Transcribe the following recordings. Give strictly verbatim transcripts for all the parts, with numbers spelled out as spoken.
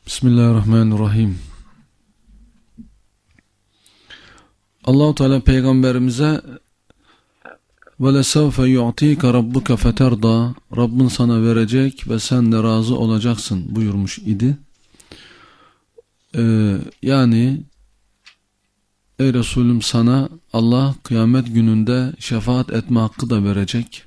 Bismillahirrahmanirrahim. Allah-u Teala peygamberimize وَلَسَوْفَ يُعْطِيكَ رَبُّكَ فَتَرْضَى Rabbin sana verecek ve sen de razı olacaksın buyurmuş idi. Ee, yani ey Resulüm, sana Allah kıyamet gününde şefaat etme hakkı da verecek.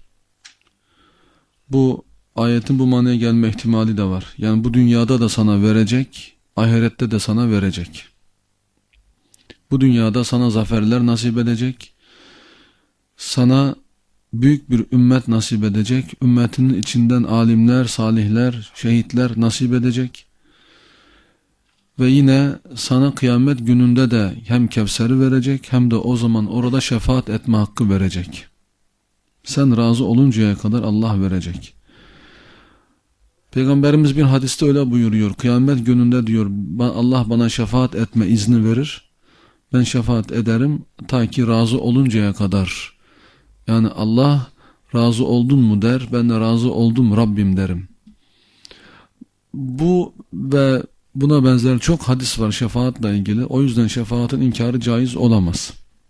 Bu ayetin bu manaya gelme ihtimali de var. Yani bu dünyada da sana verecek, ahirette de sana verecek. Bu dünyada sana zaferler nasip edecek, sana büyük bir ümmet nasip edecek, ümmetinin içinden alimler, salihler, şehitler nasip edecek. Ve yine sana kıyamet gününde de hem Kevser'i verecek hem de o zaman orada şefaat etme hakkı verecek. Sen razı oluncaya kadar Allah verecek. Peygamberimiz bir hadiste öyle buyuruyor. Kıyamet gününde diyor, Allah bana şefaat etme izni verir. Ben şefaat ederim ta ki razı oluncaya kadar. Yani Allah razı oldun mu der, ben de razı oldum Rabbim derim. Bu ve buna benzer çok hadis var şefaatle ilgili. O yüzden şefaatin inkarı caiz olamaz.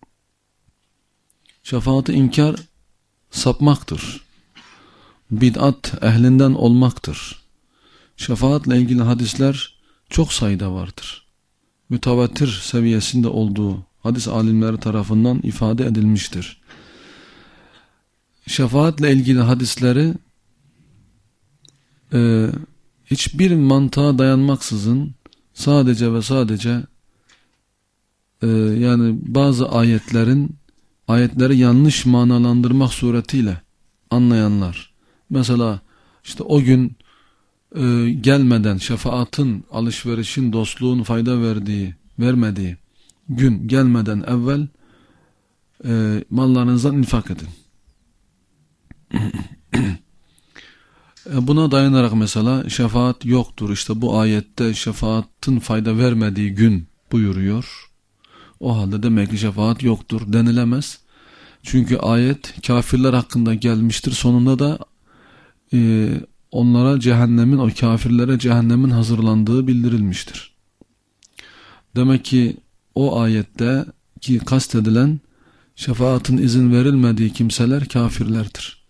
Şefaati inkar sapmaktır. Bid'at ehlinden olmaktır. Şefaatle ilgili hadisler çok sayıda vardır. Mütevatir seviyesinde olduğu hadis alimleri tarafından ifade edilmiştir. Şefaatle ilgili hadisleri e, hiçbir mantığa dayanmaksızın sadece ve sadece e, yani bazı ayetlerin ayetleri yanlış manalandırmak suretiyle anlayanlar. Mesela işte o gün e, gelmeden şefaatin, alışverişin, dostluğun fayda verdiği, vermediği gün gelmeden evvel e, mallarınızdan infak edin. Buna dayanarak mesela şefaat yoktur. İşte bu ayette şefaatin fayda vermediği gün buyuruyor. O halde demek ki şefaat yoktur denilemez. Çünkü ayet kafirler hakkında gelmiştir. Sonunda da e, onlara cehennemin, o kafirlere cehennemin hazırlandığı bildirilmiştir. Demek ki o ayette ki kastedilen şefaatin izin verilmediği kimseler kafirlerdir.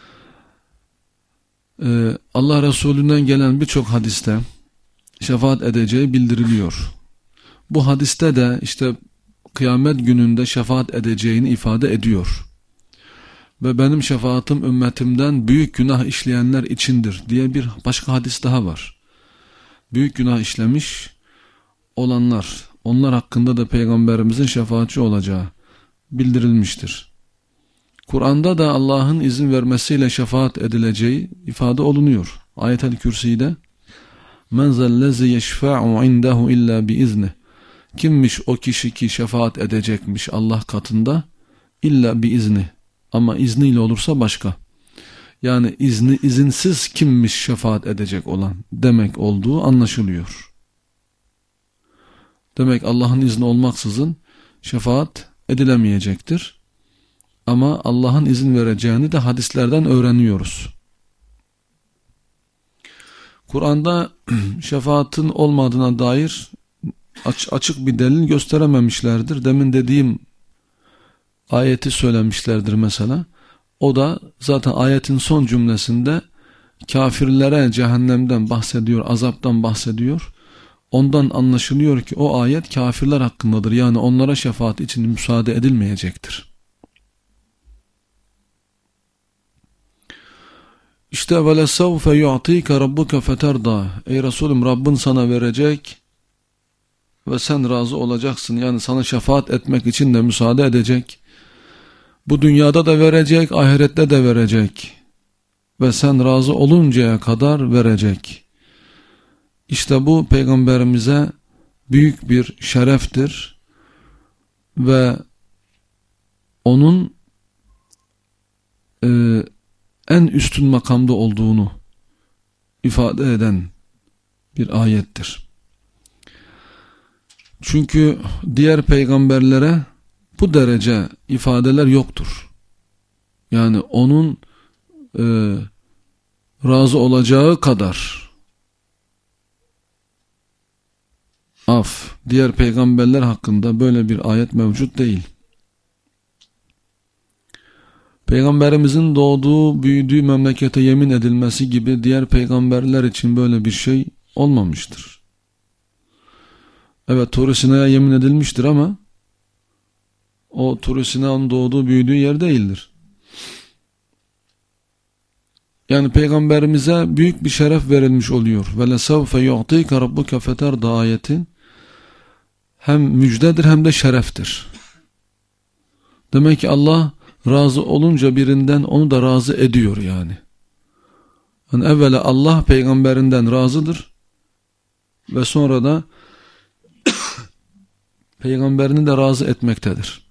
Ee, Allah Resulü'nden gelen birçok hadiste şefaat edeceği bildiriliyor. Bu hadiste de işte kıyamet gününde şefaat edeceğini ifade ediyor. Ve benim şefaatim ümmetimden büyük günah işleyenler içindir diye bir başka hadis daha var. Büyük günah işlemiş olanlar, onlar hakkında da Peygamberimizin şefaatçi olacağı bildirilmiştir. Kur'an'da da Allah'ın izin vermesiyle şefaat edileceği ifade olunuyor. Ayet-el Kürsi'de "Men zellezi yeşfa'u indehu illa biiznih." Kimmiş o kişi ki şefaat edecekmiş Allah katında? İlla biiznih. Ama izniyle olursa başka. Yani izni izinsiz kimmiş şefaat edecek olan demek olduğu anlaşılıyor. Demek Allah'ın izni olmaksızın şefaat edilemeyecektir. Ama Allah'ın izin vereceğini de hadislerden öğreniyoruz. Kur'an'da şefaatin olmadığına dair açık bir delil gösterememişlerdir. Demin dediğim ayeti söylemişlerdir mesela. O da zaten ayetin son cümlesinde kafirlere cehennemden bahsediyor, azaptan bahsediyor. Ondan anlaşılıyor ki o ayet kafirler hakkındadır. Yani onlara şefaat için müsaade edilmeyecektir. İşte وَلَسَوْفَ يُعْطِيكَ رَبُّكَ فَتَرْضَى Ey Resulüm, Rabbin sana verecek ve sen razı olacaksın. Yani sana şefaat etmek için de müsaade edecek. Bu dünyada da verecek, ahirette de verecek. Ve sen razı oluncaya kadar verecek. İşte bu Peygamberimize büyük bir şereftir. Ve onun e, en üstün makamda olduğunu ifade eden bir ayettir. Çünkü diğer peygamberlere bu derece ifadeler yoktur. Yani onun e, razı olacağı kadar af, diğer peygamberler hakkında böyle bir ayet mevcut değil. Peygamberimizin doğduğu, büyüdüğü memlekete yemin edilmesi gibi diğer peygamberler için böyle bir şey olmamıştır. Evet, Tur Sina'ya yemin edilmiştir ama o Tur Sina'nın doğduğu, büyüdüğü yer değildir. Yani peygamberimize büyük bir şeref verilmiş oluyor. Ve lesevfe yu'tika rabbuke feterda ayetin hem müjdedir hem de şereftir. Demek ki Allah razı olunca birinden onu da razı ediyor yani. Yani evvela Allah peygamberinden razıdır ve sonra da peygamberini de razı etmektedir.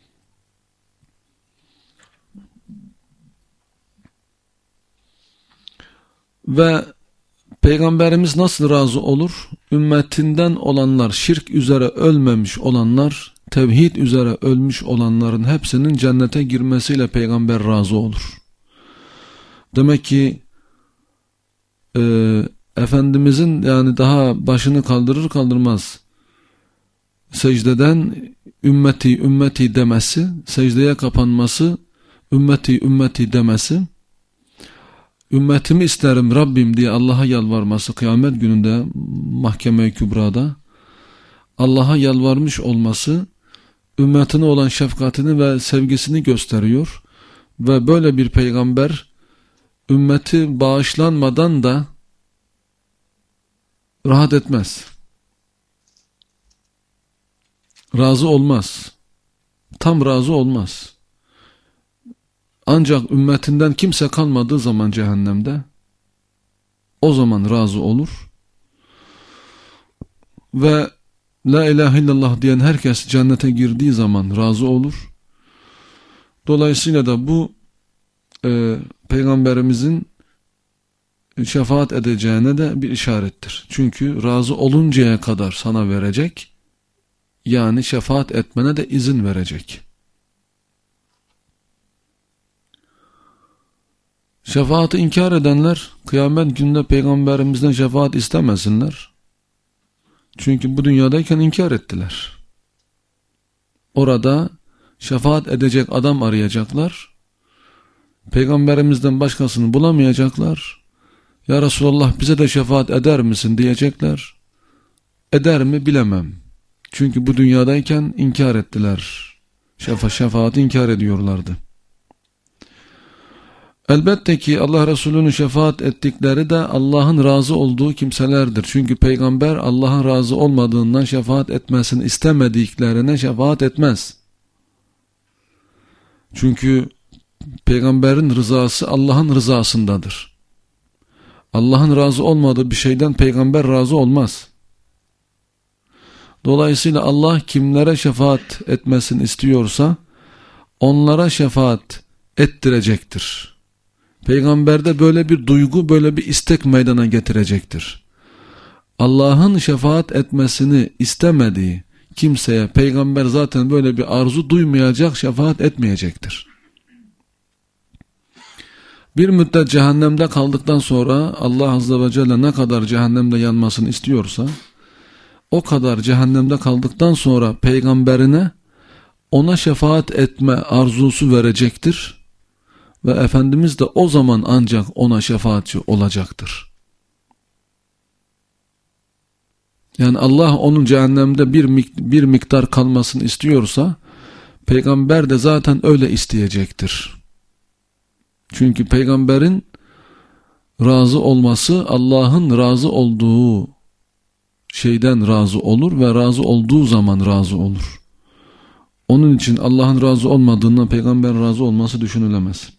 Ve peygamberimiz nasıl razı olur? Ümmetinden olanlar, şirk üzere ölmemiş olanlar, tevhid üzere ölmüş olanların hepsinin cennete girmesiyle peygamber razı olur. Demek ki e, Efendimizin yani daha başını kaldırır kaldırmaz secdeden ümmeti ümmeti demesi, secdeye kapanması, ümmeti ümmeti demesi, ümmetimi isterim Rabbim diye Allah'a yalvarması kıyamet gününde mahkeme-i kübrada Allah'a yalvarmış olması ümmetine olan şefkatini ve sevgisini gösteriyor ve böyle bir peygamber ümmeti bağışlanmadan da rahat etmez. Razı olmaz. Tam razı olmaz. Ancak ümmetinden kimse kalmadığı zaman cehennemde o zaman razı olur. Ve La ilahe illallah diyen herkes cennete girdiği zaman razı olur. Dolayısıyla da bu e, peygamberimizin şefaat edeceğine de bir işarettir. Çünkü razı oluncaya kadar sana verecek, yani şefaat etmene de izin verecek. Şefaati inkar edenler kıyamet gününde peygamberimizden şefaat istemesinler. Çünkü bu dünyadayken inkar ettiler. Orada şefaat edecek adam arayacaklar. Peygamberimizden başkasını bulamayacaklar. Ya Resulallah bize de şefaat eder misin diyecekler. Eder mi bilemem. Çünkü bu dünyadayken inkar ettiler. Şefa, şefaati inkar ediyorlardı. Elbette ki Allah Resulü'nün şefaat ettikleri de Allah'ın razı olduğu kimselerdir. Çünkü peygamber Allah'ın razı olmadığından şefaat etmesini istemediklerine şefaat etmez. Çünkü peygamberin rızası Allah'ın rızasındadır. Allah'ın razı olmadığı bir şeyden peygamber razı olmaz. Dolayısıyla Allah kimlere şefaat etmesini istiyorsa onlara şefaat ettirecektir. Peygamberde böyle bir duygu, böyle bir istek meydana getirecektir. Allah'ın şefaat etmesini istemediği kimseye peygamber zaten böyle bir arzu duymayacak, şefaat etmeyecektir. Bir müddet cehennemde kaldıktan sonra Allah Azze ve Celle ne kadar cehennemde yanmasını istiyorsa o kadar cehennemde kaldıktan sonra peygamberine ona şefaat etme arzusu verecektir. Ve Efendimiz de o zaman ancak ona şefaatçi olacaktır. Yani Allah onun cehennemde bir, bir miktar kalmasını istiyorsa peygamber de zaten öyle isteyecektir. Çünkü peygamberin razı olması Allah'ın razı olduğu şeyden razı olur ve razı olduğu zaman razı olur. Onun için Allah'ın razı olmadığından peygamberin razı olması düşünülemez.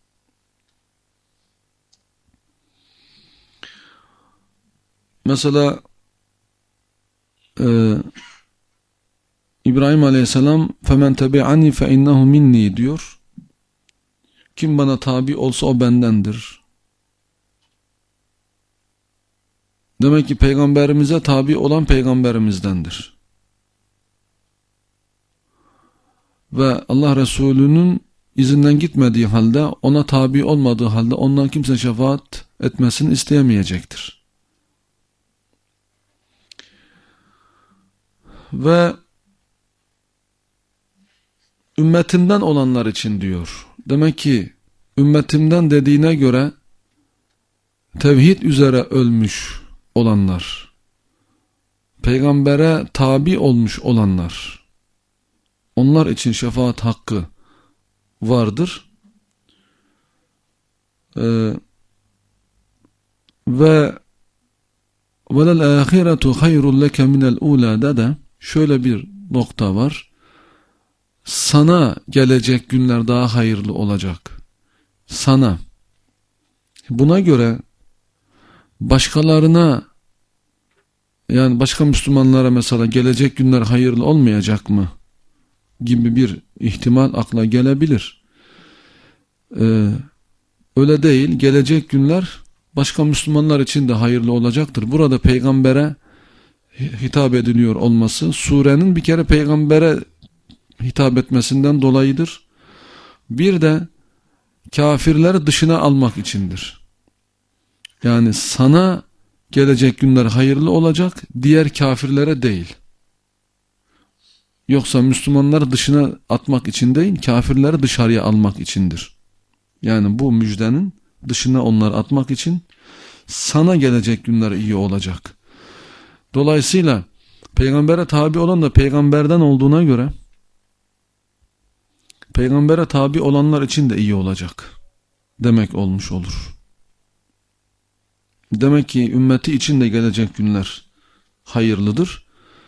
Mesela e, İbrahim Aleyhisselam فَمَنْ تَبِعَنِي فَاِنَّهُ minni diyor. Kim bana tabi olsa o bendendir. Demek ki peygamberimize tabi olan peygamberimizdendir. Ve Allah Resulü'nün izinden gitmediği halde, ona tabi olmadığı halde ondan kimse şefaat etmesini isteyemeyecektir. Ve ümmetimden olanlar için diyor. Demek ki ümmetimden dediğine göre tevhid üzere ölmüş olanlar, peygambere tabi olmuş olanlar, onlar için şefaat hakkı vardır. Ee, ve velel ahiretu hayrun leke minel ulâ'da da şöyle bir nokta var. Sana gelecek günler daha hayırlı olacak. Sana. Buna göre başkalarına, yani başka Müslümanlara mesela gelecek günler hayırlı olmayacak mı gibi bir ihtimal akla gelebilir. Ee, öyle değil. Gelecek günler başka Müslümanlar için de hayırlı olacaktır. Burada peygambere hitap ediliyor olması surenin bir kere peygambere hitap etmesinden dolayıdır. Bir de kafirleri dışına almak içindir. Yani sana gelecek günler hayırlı olacak, diğer kafirlere değil. Yoksa Müslümanları dışına atmak için değil, kafirleri dışarıya almak içindir. Yani bu müjdenin dışına onları atmak için sana gelecek günler iyi olacak. Dolayısıyla peygambere tabi olan da peygamberden olduğuna göre peygambere tabi olanlar için de iyi olacak demek olmuş olur. Demek ki ümmeti için de gelecek günler hayırlıdır.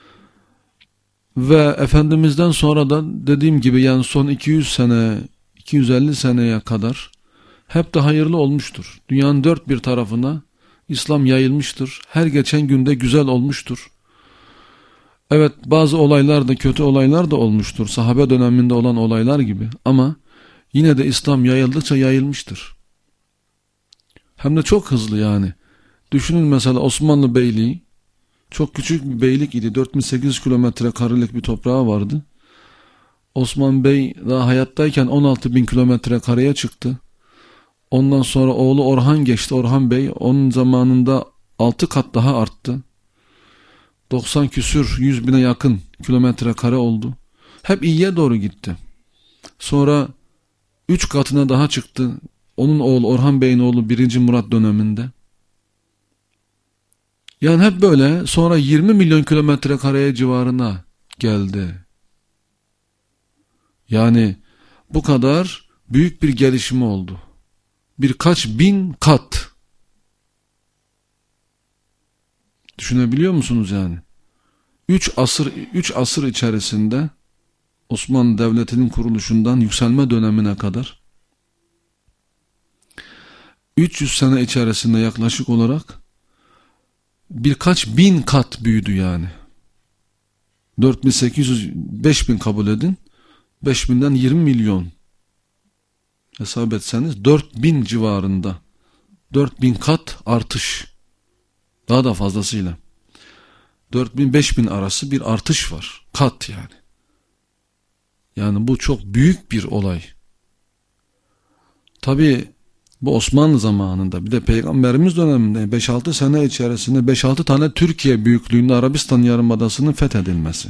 Ve Efendimiz'den sonra da dediğim gibi yani son iki yüz sene, iki yüz elli seneye kadar hep de hayırlı olmuştur. Dünyanın dört bir tarafına İslam yayılmıştır. Her geçen günde güzel olmuştur. Evet, bazı olaylar da, kötü olaylar da olmuştur. Sahabe döneminde olan olaylar gibi. Ama yine de İslam yayıldıkça yayılmıştır. Hem de çok hızlı yani. Düşünün mesela Osmanlı Beyliği çok küçük bir beylik idi. dört bin sekiz yüz kilometre karelik bir toprağı vardı. Osman Bey daha hayattayken on altı bin kilometre kareye çıktı. Ondan sonra oğlu Orhan geçti. Orhan Bey onun zamanında altı kat daha arttı. doksan küsür, yüz bine yakın kilometre kare oldu. Hep iyiye doğru gitti. Sonra üç katına daha çıktı. Onun oğlu Orhan Bey'in oğlu birinci Murat döneminde. Yani hep böyle sonra yirmi milyon kilometre kareye civarına geldi. Yani bu kadar büyük bir gelişme oldu. Birkaç bin kat. Düşünebiliyor musunuz yani? Üç asır, üç asır içerisinde Osmanlı Devleti'nin kuruluşundan yükselme dönemine kadar üç yüz sene içerisinde yaklaşık olarak birkaç bin kat büyüdü yani. dört bin sekiz yüz, beş bin kabul edin. beş binden yirmi milyon hesap etseniz dört bin civarında. dört bin kat artış. Daha da fazlasıyla. dört bin beş bin arası bir artış var. Kat yani. Yani bu çok büyük bir olay. Tabi bu Osmanlı zamanında bir de Peygamberimiz döneminde beş altı sene içerisinde beş altı tane Türkiye büyüklüğünde Arabistan Yarımadası'nın fethedilmesi.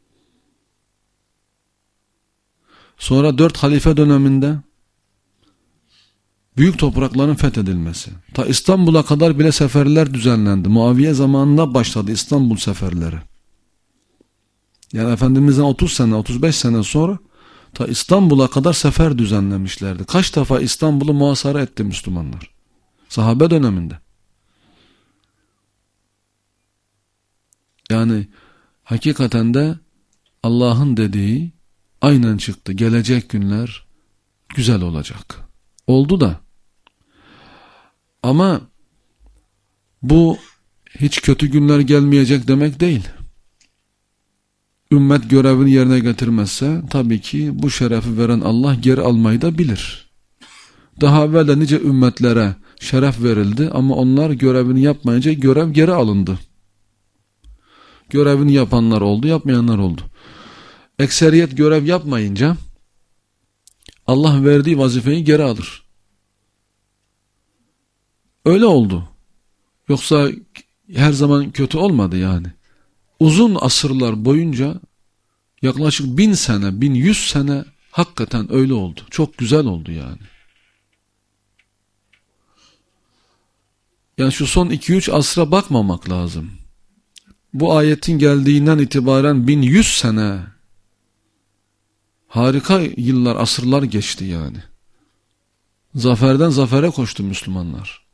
Sonra dört halife döneminde büyük toprakların fethedilmesi. Ta İstanbul'a kadar bile seferler düzenlendi. Muaviye zamanında başladı İstanbul seferleri. Yani Efendimiz'den otuz sene, otuz beş sene sonra ta İstanbul'a kadar sefer düzenlemişlerdi. Kaç defa İstanbul'u muhasara etti Müslümanlar? Sahabe döneminde. Yani hakikaten de Allah'ın dediği aynen çıktı. Gelecek günler güzel olacak. Oldu da. Ama bu hiç kötü günler gelmeyecek demek değil. Ümmet görevini yerine getirmezse tabii ki bu şerefi veren Allah geri almayı da bilir. Daha evvel de nice ümmetlere şeref verildi ama onlar görevini yapmayınca görev geri alındı. Görevini yapanlar oldu, yapmayanlar oldu. Ekseriyet görev yapmayınca Allah verdiği vazifeyi geri alır. Öyle oldu. Yoksa her zaman kötü olmadı yani. uzun asırlar boyunca yaklaşık bin sene, bin yüz sene hakikaten öyle oldu. Çok güzel oldu yani. Yani şu son iki üç asra bakmamak lazım. Bu ayetin geldiğinden itibaren bin yüz sene harika yıllar, asırlar geçti yani. Zaferden zafere koştu Müslümanlar.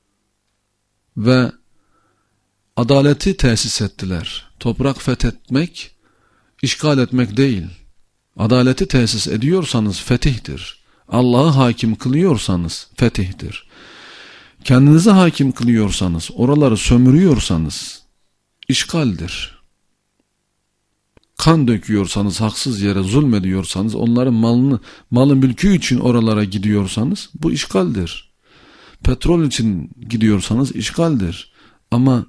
Ve adaleti tesis ettiler. Toprak fethetmek, işgal etmek değil. Adaleti tesis ediyorsanız fetihtir. Allah'ı hakim kılıyorsanız fetihtir. Kendinizi hakim kılıyorsanız, oraları sömürüyorsanız işgaldir. Kan döküyorsanız, haksız yere zulmediyorsanız, onların malını, malı mülkü için oralara gidiyorsanız bu işgaldir. Petrol için gidiyorsanız işgaldir. Ama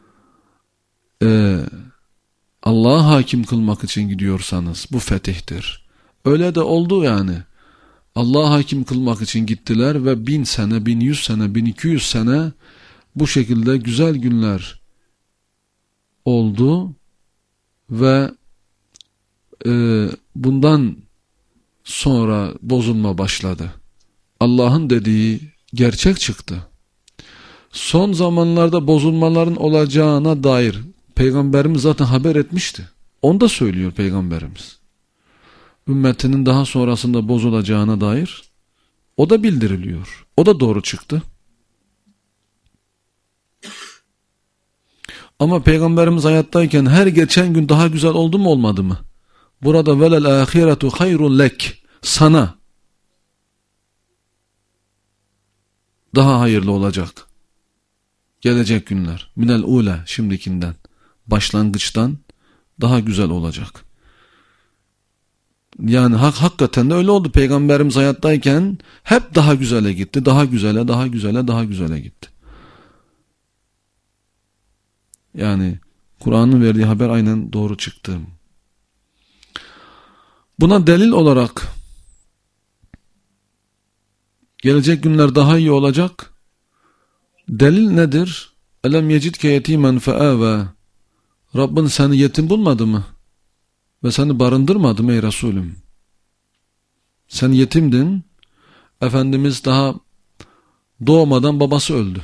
e, Allah'ı hakim kılmak için gidiyorsanız bu fetihtir. Öyle de oldu yani. Allah'ı hakim kılmak için gittiler ve bin sene, bin yüz sene, bin iki yüz sene bu şekilde güzel günler oldu ve e, bundan sonra bozulma başladı. Allah'ın dediği gerçek çıktı. Son zamanlarda bozulmaların olacağına dair Peygamberimiz zaten haber etmişti. Onu da söylüyor Peygamberimiz. Ümmetinin daha sonrasında bozulacağına dair o da bildiriliyor. O da doğru çıktı. Ama Peygamberimiz hayattayken her geçen gün daha güzel oldu mu olmadı mı? Burada velel ahiretu hayrun lek, sana daha hayırlı olacak. Gelecek günler minel ula, şimdikinden, başlangıçtan daha güzel olacak. Yani hak, hakikaten de öyle oldu. Peygamberimiz hayattayken hep daha güzele gitti. Daha güzele, daha güzele, daha güzele gitti. Yani Kur'an'ın verdiği haber aynen doğru çıktı. Buna delil olarak gelecek günler daha iyi olacak. Delil nedir? Elem yecidke yetimen fe'ave. Rabbin seni yetim bulmadı mı? Ve seni barındırmadı mı ey Resulüm? Sen yetimdin. Efendimiz daha doğmadan babası öldü.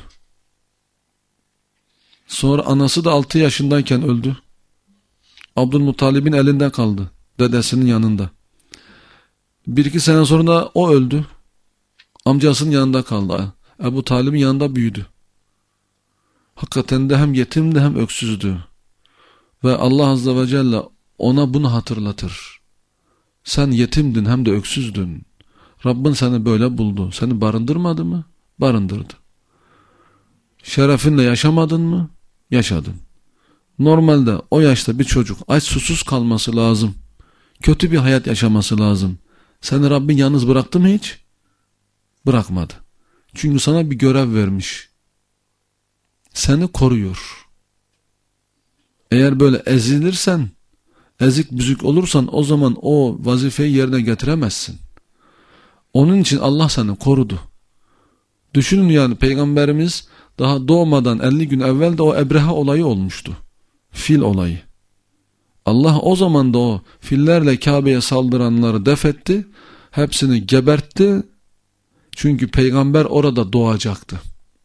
Sonra anası da altı yaşındayken öldü. Abdülmuttalib'in elinde kaldı. Dedesinin yanında. Bir iki sene sonra da o öldü. Amcasının yanında kaldı. Ebu Talib'in yanında büyüdü. Hakikaten de hem yetimdi hem öksüzdü. Ve Allah Azze ve Celle ona bunu hatırlatır. Sen yetimdin hem de öksüzdün. Rabbin seni böyle buldu. Seni barındırmadı mı? Barındırdı. Şerefinle yaşamadın mı? Yaşadın. Normalde o yaşta bir çocuk aç susuz kalması lazım. Kötü bir hayat yaşaması lazım. Seni Rabbin yalnız bıraktı mı hiç? Bırakmadı. Çünkü sana bir görev vermiş. Seni koruyor. Eğer böyle ezilirsen, ezik büzük olursan o zaman o vazifeyi yerine getiremezsin. Onun için Allah seni korudu. Düşünün yani Peygamberimiz daha doğmadan elli gün evvel de o Ebreha olayı olmuştu. Fil olayı. Allah o zaman da o fillerle Kabe'ye saldıranları defetti. Hepsini gebertti. Çünkü peygamber orada doğacaktı.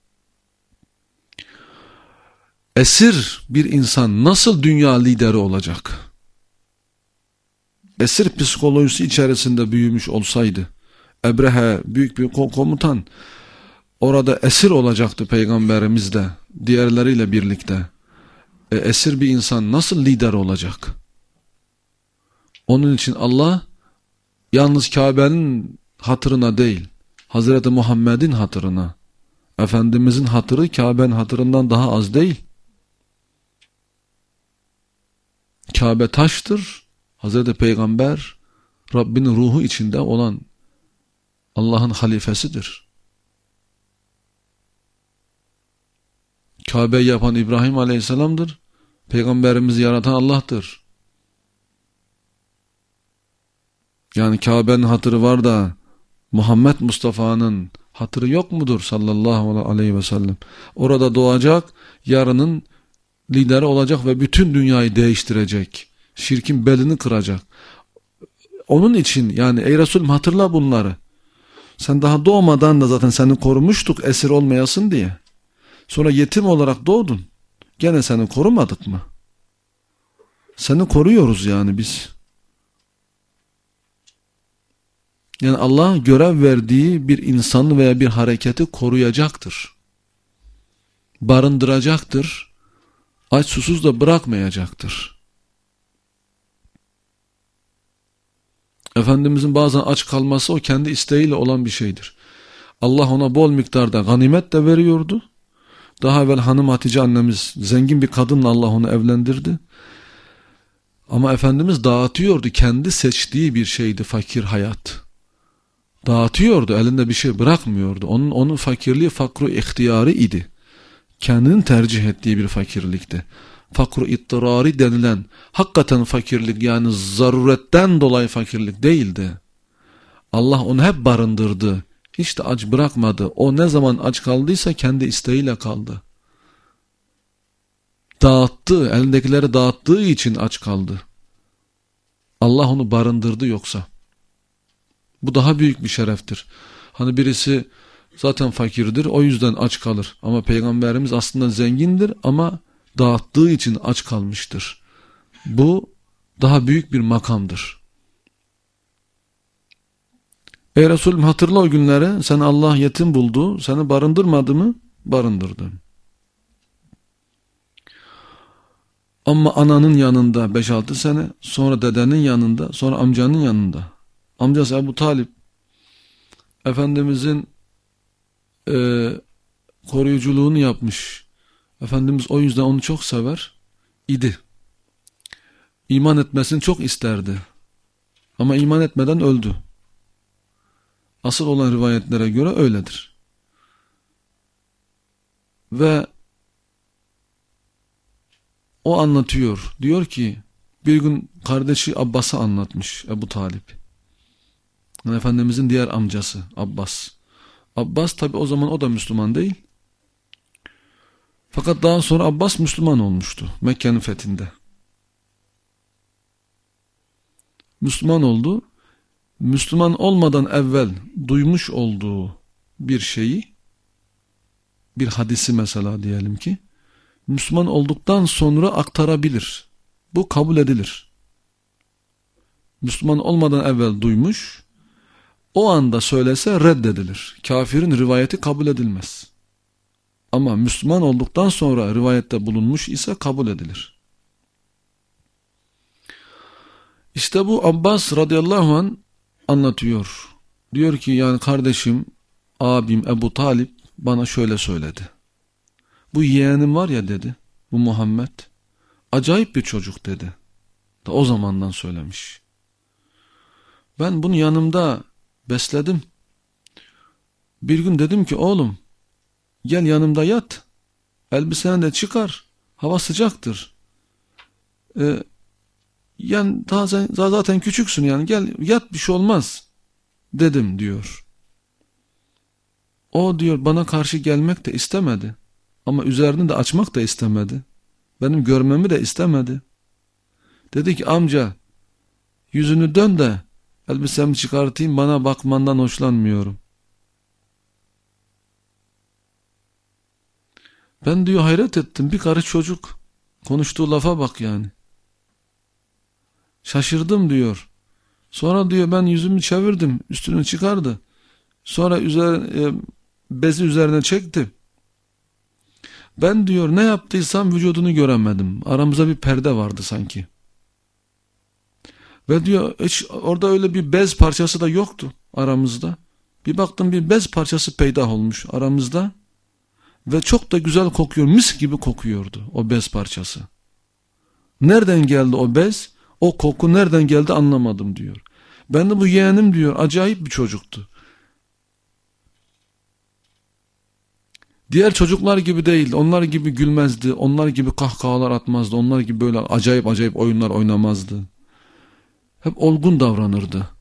Esir bir insan nasıl dünya lideri olacak? Esir psikolojisi içerisinde büyümüş olsaydı, Ebrehe büyük bir komutan, orada esir olacaktı peygamberimiz de diğerleriyle birlikte. E, esir bir insan nasıl lider olacak? Onun için Allah yalnız Kabe'nin hatırına değil, Hazreti Muhammed'in hatırına, Efendimizin hatırı Kabe'nin hatırından daha az değil. Kabe taştır, Hazreti Peygamber Rabbinin ruhu içinde olan Allah'ın halifesidir. Kabe'yi yapan İbrahim Aleyhisselam'dır. Peygamberimizi yaratan Allah'tır. Yani Kabe'nin hatırı var da Muhammed Mustafa'nın hatırı yok mudur sallallahu aleyhi ve sellem? Orada doğacak, yarının lideri olacak ve bütün dünyayı değiştirecek. Şirkin belini kıracak. Onun için yani ey Resulüm hatırla bunları. Sen daha doğmadan da zaten seni korumuştuk esir olmayasın diye. Sonra yetim olarak doğdun. Gene seni korumadık mı? Seni koruyoruz yani biz. Yani Allah görev verdiği bir insanı veya bir hareketi koruyacaktır. Barındıracaktır. Aç susuz da bırakmayacaktır. Efendimizin bazen aç kalması o kendi isteğiyle olan bir şeydir. Allah ona bol miktarda ganimet de veriyordu. Daha evvel hanım Hatice annemiz zengin bir kadınla Allah onu evlendirdi. Ama Efendimiz dağıtıyordu. Kendi seçtiği bir şeydi fakir hayat. Dağıtıyordu. Elinde bir şey bırakmıyordu. Onun, onun fakirliği fakru ihtiyarı idi. Kendinin tercih ettiği bir fakirlikti. Fakru ittirari denilen hakikaten fakirlik yani zaruretten dolayı fakirlik değildi. Allah onu hep barındırdı. Hiç de aç bırakmadı. O ne zaman aç kaldıysa kendi isteğiyle kaldı. Dağıttı, elindekileri dağıttığı için aç kaldı. Allah onu barındırdı yoksa. Bu daha büyük bir şereftir. Hani birisi zaten fakirdir, o yüzden aç kalır. Ama Peygamberimiz aslında zengindir ama dağıttığı için aç kalmıştır. Bu daha büyük bir makamdır. Ey Resulüm hatırla o günleri, seni Allah yetim buldu, seni barındırmadı mı? Barındırdı. Ama ananın yanında beş altı sene, sonra dedenin yanında, sonra amcanın yanında. Amcası Ebu Talip, Efendimizin e, koruyuculuğunu yapmış. Efendimiz o yüzden onu çok sever idi. İman etmesini çok isterdi. Ama iman etmeden öldü. Asıl olan rivayetlere göre öyledir. Ve o anlatıyor. Diyor ki bir gün kardeşi Abbas'a anlatmış Ebu Talip. Yani Efendimizin diğer amcası Abbas. Abbas tabi o zaman o da Müslüman değil. Fakat daha sonra Abbas Müslüman olmuştu Mekke'nin fethinde. Müslüman oldu. Müslüman olmadan evvel duymuş olduğu bir şeyi, bir hadisi mesela diyelim ki, Müslüman olduktan sonra aktarabilir. Bu kabul edilir. Müslüman olmadan evvel duymuş, o anda söylese reddedilir. Kafirin rivayeti kabul edilmez. Ama Müslüman olduktan sonra rivayette bulunmuş ise kabul edilir. İşte bu Abbas radıyallahu anh anlatıyor. Diyor ki yani kardeşim, abim Ebu Talip bana şöyle söyledi. Bu yeğenim var ya dedi, bu Muhammed, acayip bir çocuk dedi. Da o zamandan söylemiş. Ben bunu yanımda besledim. Bir gün dedim ki oğlum gel yanımda yat. Elbiseni de çıkar. Hava sıcaktır. Ee, yani daha zaten küçüksün yani gel yat bir şey olmaz dedim diyor. O diyor bana karşı gelmek de istemedi. Ama üzerini de açmak da istemedi. Benim görmemi de istemedi. Dedi ki amca yüzünü dön de elbisemi çıkartayım, bana bakmandan hoşlanmıyorum. Ben diyor hayret ettim, bir karı çocuk. Konuştuğu lafa bak yani. Şaşırdım diyor. Sonra diyor ben yüzümü çevirdim, üstünü çıkardı. Sonra üzerine, e, bezi üzerine çekti. Ben diyor ne yaptıysam vücudunu göremedim. Aramızda bir perde vardı sanki. Ve diyor hiç orada öyle bir bez parçası da yoktu aramızda. Bir baktım bir bez parçası peydah olmuş aramızda. Ve çok da güzel kokuyor. Mis gibi kokuyordu o bez parçası. Nereden geldi o bez? O koku nereden geldi anlamadım diyor. Ben de bu yeğenim diyor acayip bir çocuktu. Diğer çocuklar gibi değil. Onlar gibi gülmezdi. Onlar gibi kahkahalar atmazdı. Onlar gibi böyle acayip acayip oyunlar oynamazdı. Hep olgun davranırdı.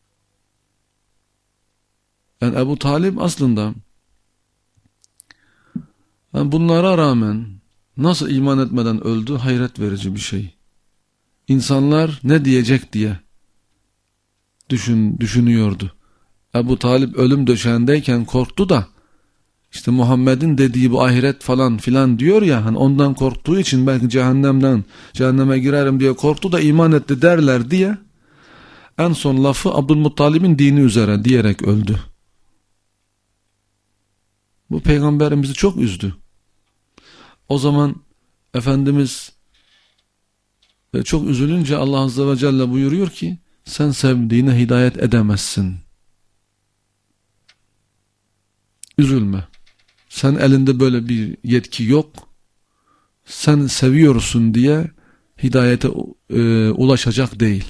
Yani Ebu Talip aslında yani bunlara rağmen nasıl iman etmeden öldü? Hayret verici bir şey. İnsanlar ne diyecek diye düşün, düşünüyordu. Ebu Talip ölüm döşeğindeyken korktu da işte Muhammed'in dediği bu ahiret falan filan diyor ya, hani ondan korktuğu için belki cehennemden cehenneme girerim diye korktu da iman etti derler diye en son lafı Abdülmuttalib'in dini üzere diyerek öldü. Bu peygamberimizi çok üzdü. O zaman Efendimiz çok üzülünce Allah Azze ve Celle buyuruyor ki sen sevdiğine hidayet edemezsin. Üzülme. Sen elinde böyle bir yetki yok. Sen seviyorsun diye hidayete e, ulaşacak değil.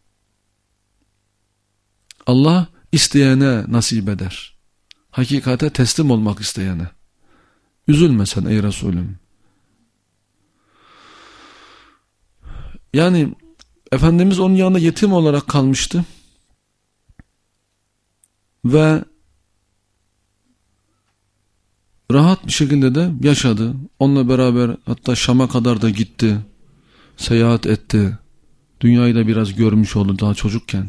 Allah isteyene nasip eder. Hakikate teslim olmak isteyene. Üzülme sen ey Resulüm. Yani Efendimiz onun yanında yetim olarak kalmıştı. Ve rahat bir şekilde de yaşadı. Onunla beraber hatta Şam'a kadar da gitti. Seyahat etti. Dünyayı da biraz görmüş oldu daha çocukken.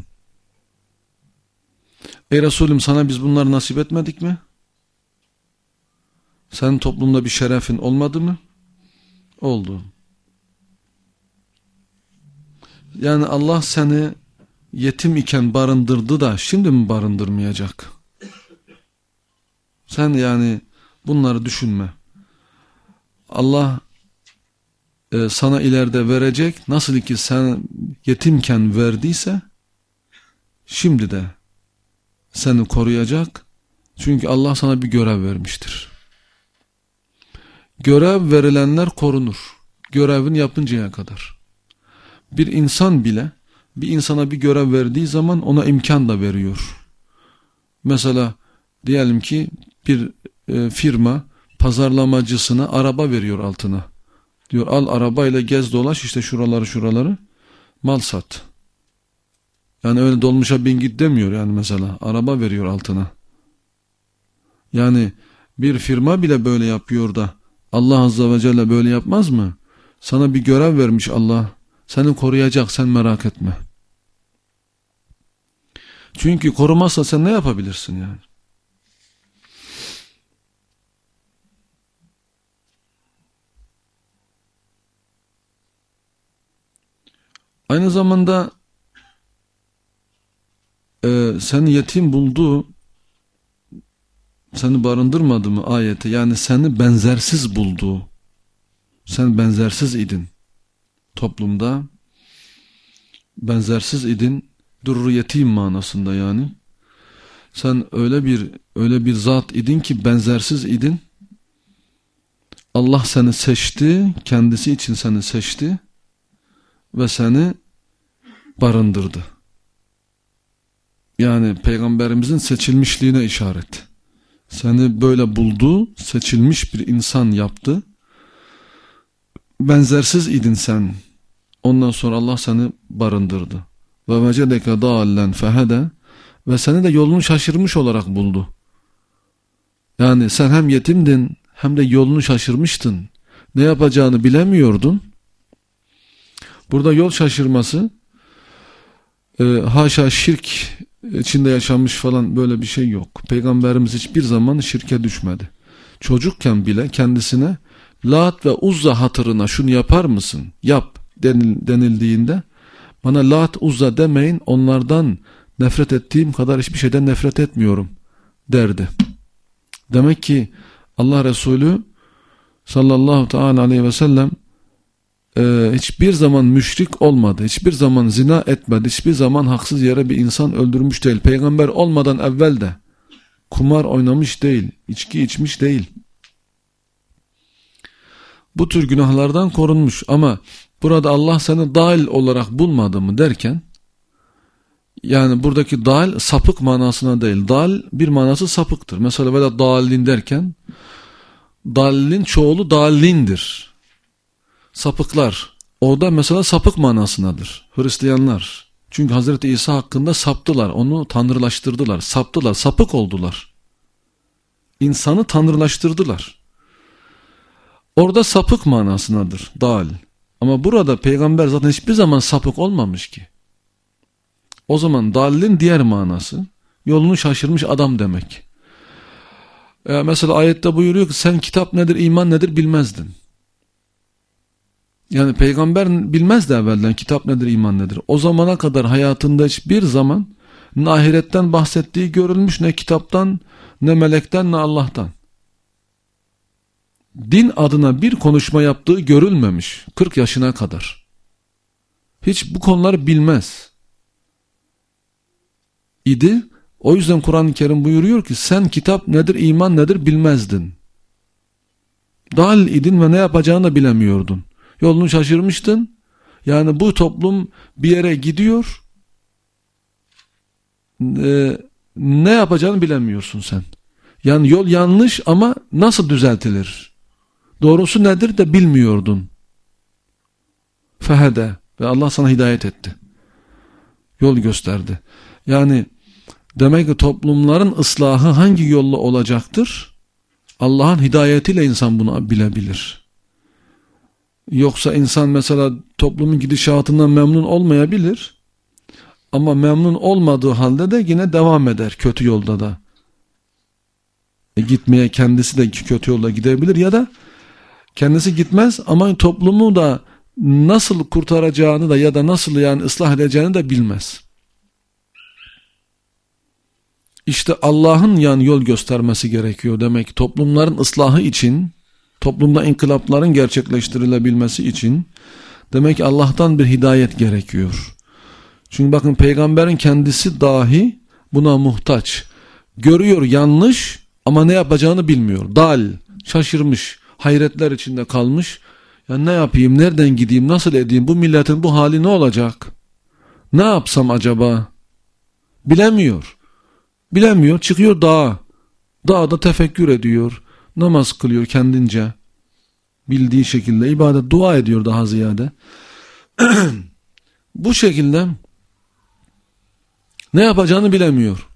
Ey Resulüm, sana biz bunları nasip etmedik mi? Senin toplumda bir şerefin olmadı mı? Oldu. Yani Allah seni yetim iken barındırdı da şimdi mi barındırmayacak? Sen yani bunları düşünme. Allah e, sana ileride verecek. Nasıl ki sen yetimken verdiyse şimdi de seni koruyacak. Çünkü Allah sana bir görev vermiştir. Görev verilenler korunur. Görevini yapıncaya kadar. Bir insan bile bir insana bir görev verdiği zaman ona imkan da veriyor. Mesela diyelim ki bir e, firma pazarlamacısına araba veriyor altına. Diyor al arabayla gez dolaş işte şuraları şuraları mal sat. Yani öyle dolmuşa bin git demiyor yani mesela. Araba veriyor altına. Yani bir firma bile böyle yapıyor da Allah Azze ve Celle böyle yapmaz mı? Sana bir görev vermiş Allah. Seni koruyacak, sen merak etme. Çünkü korumazsa sen ne yapabilirsin yani? Aynı zamanda e, seni yetim buldu, seni barındırmadı mı ayeti? Yani seni benzersiz buldu. Sen benzersiz idin. Toplumda benzersiz idin. Durru yetim manasında yani. Sen öyle bir öyle bir zat idin ki benzersiz idin. Allah seni seçti, kendisi için seni seçti ve seni barındırdı. Yani Peygamberimizin seçilmişliğine işaret. Seni böyle buldu, seçilmiş bir insan yaptı. Benzersiz idin sen. Ondan sonra Allah seni barındırdı. Ve vecedeke dâllen fehede, ve seni de yolunu şaşırmış olarak buldu. Yani sen hem yetimdin hem de yolunu şaşırmıştın. Ne yapacağını bilemiyordun. Burada yol şaşırması e, haşa şirk içinde yaşanmış falan böyle bir şey yok. Peygamberimiz hiçbir zaman şirke düşmedi. Çocukken bile kendisine Lat ve Uzza hatırına şunu yapar mısın? Yap denildiğinde bana Lat, Uzza demeyin, onlardan nefret ettiğim kadar hiçbir şeyden nefret etmiyorum derdi. Demek ki Allah Resulü sallallahu teala aleyhi ve sellem e, hiçbir zaman müşrik olmadı. Hiçbir zaman zina etmedi. Hiçbir zaman haksız yere bir insan öldürmüş değil. Peygamber olmadan evvel de kumar oynamış değil. İçki içmiş değil. Bu tür günahlardan korunmuş ama burada Allah seni dâil olarak bulmadı mı derken, yani buradaki dâil sapık manasına değil. Dâil bir manası sapıktır. Mesela böyle dâlin derken dâlin çoğulu dâlindir. Sapıklar. Orada mesela sapık manasındadır. Hristiyanlar. Çünkü Hazreti İsa hakkında saptılar. Onu tanrılaştırdılar. Saptılar. Sapık oldular. İnsanı tanrılaştırdılar. Orada sapık manasındadır. Dal. Ama burada peygamber zaten hiçbir zaman sapık olmamış ki. O zaman dalin diğer manası yolunu şaşırmış adam demek. Ee, mesela ayette buyuruyor ki sen kitap nedir, iman nedir bilmezdin. Yani peygamber bilmezdi evvelden kitap nedir, iman nedir. O zamana kadar hayatında hiçbir zaman ne ahiretten bahsettiği görülmüş, ne kitaptan, ne melekten, ne Allah'tan. Din adına bir konuşma yaptığı görülmemiş kırk yaşına kadar. Hiç bu konuları bilmez idi. O yüzden Kur'an-ı Kerim buyuruyor ki sen kitap nedir, iman nedir bilmezdin. Dal idin ve ne yapacağını da bilemiyordun. Yolunu şaşırmıştın. Yani bu toplum bir yere gidiyor. Ee, ne yapacağını bilemiyorsun sen. Yani yol yanlış ama nasıl düzeltilir? Doğrusu nedir de bilmiyordun. Fehede ve Allah sana hidayet etti. Yol gösterdi. Yani demek ki toplumların ıslahı hangi yolla olacaktır? Allah'ın hidayetiyle insan bunu bilebilir. Yoksa insan mesela toplumun gidişatından memnun olmayabilir. Ama memnun olmadığı halde de yine devam eder kötü yolda da. E gitmeye kendisi de kötü yolda gidebilir ya da kendisi gitmez ama toplumu da nasıl kurtaracağını da ya da nasıl yani ıslah edeceğini de bilmez. İşte Allah'ın yani yol göstermesi gerekiyor demek ki toplumların ıslahı için, toplumda inkılapların gerçekleştirilebilmesi için demek ki Allah'tan bir hidayet gerekiyor. Çünkü bakın peygamberin kendisi dahi buna muhtaç. Görüyor yanlış ama ne yapacağını bilmiyor. Dal, şaşırmış, hayretler içinde kalmış. Ya ne yapayım, nereden gideyim, nasıl edeyim, bu milletin bu hali ne olacak? Ne yapsam acaba? Bilemiyor. Bilemiyor, çıkıyor dağa. Dağda tefekkür ediyor. Namaz kılıyor kendince. Bildiği şekilde ibadet, dua ediyor daha ziyade. Bu şekilde ne yapacağını bilemiyor.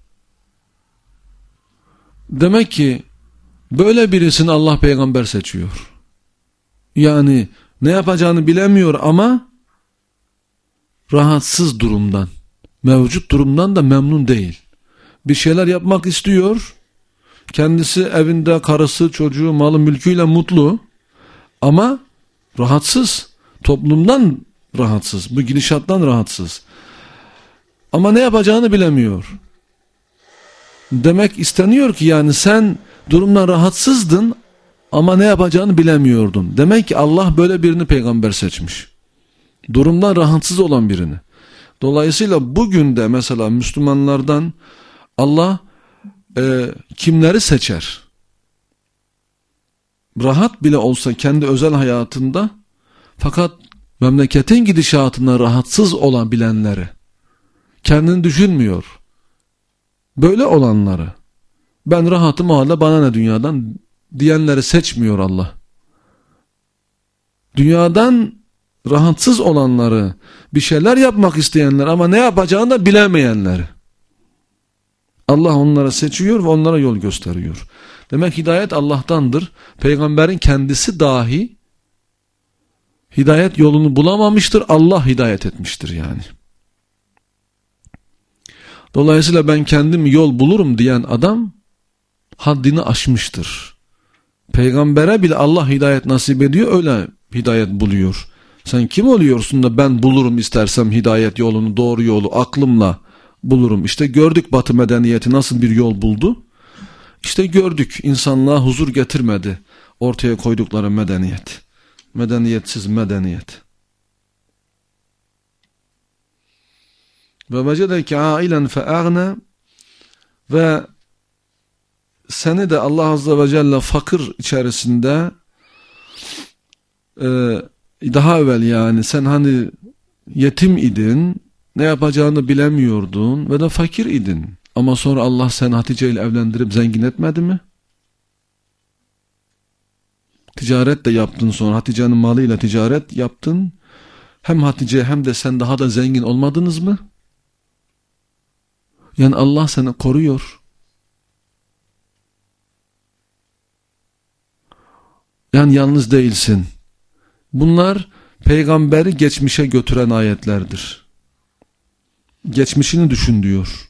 Demek ki böyle birisini Allah peygamber seçiyor. Yani ne yapacağını bilemiyor ama rahatsız durumdan, mevcut durumdan da memnun değil. Bir şeyler yapmak istiyor. Kendisi evinde karısı, çocuğu, malı, mülküyle mutlu. Ama rahatsız. Toplumdan rahatsız. Bu gidişattan rahatsız. Ama ne yapacağını bilemiyor. Demek isteniyor ki yani sen durumdan rahatsızdın ama ne yapacağını bilemiyordun. Demek ki Allah böyle birini peygamber seçmiş. Durumdan rahatsız olan birini. Dolayısıyla bugün de mesela Müslümanlardan Allah e, kimleri seçer? Rahat bile olsa kendi özel hayatında fakat memleketin gidişatına rahatsız olan bilenleri, kendini düşünmüyor. Böyle olanları, ben rahatım o halde bana ne dünyadan diyenleri seçmiyor Allah. Dünyadan rahatsız olanları, bir şeyler yapmak isteyenler ama ne yapacağını da bilemeyenleri Allah onlara seçiyor ve onlara yol gösteriyor. Demek hidayet Allah'tandır. Peygamberin kendisi dahi hidayet yolunu bulamamıştır. Allah hidayet etmiştir yani. Dolayısıyla ben kendim yol bulurum diyen adam haddini aşmıştır. Peygambere bile Allah hidayet nasip ediyor, öyle hidayet buluyor. Sen kim oluyorsun da ben bulurum istersem hidayet yolunu, doğru yolu aklımla bulurum. İşte gördük Batı medeniyeti nasıl bir yol buldu. İşte gördük insanlığa huzur getirmedi ortaya koydukları medeniyet. Medeniyetsiz medeniyet. Ve vecedeke ailen fe'agne ve seni de Allah Azze ve Celle fakir içerisinde e, daha evvel yani sen hani yetim idin, ne yapacağını bilemiyordun ve de fakir idin. Ama sonra Allah seni Hatice ile evlendirip zengin etmedi mi? Ticaret de yaptın sonra. Hatice'nin malıyla ticaret yaptın. Hem Hatice hem de sen daha da zengin olmadınız mı? Yani Allah seni koruyor. Yani Yani yalnız değilsin. Bunlar peygamberi geçmişe götüren ayetlerdir. Geçmişini düşün diyor.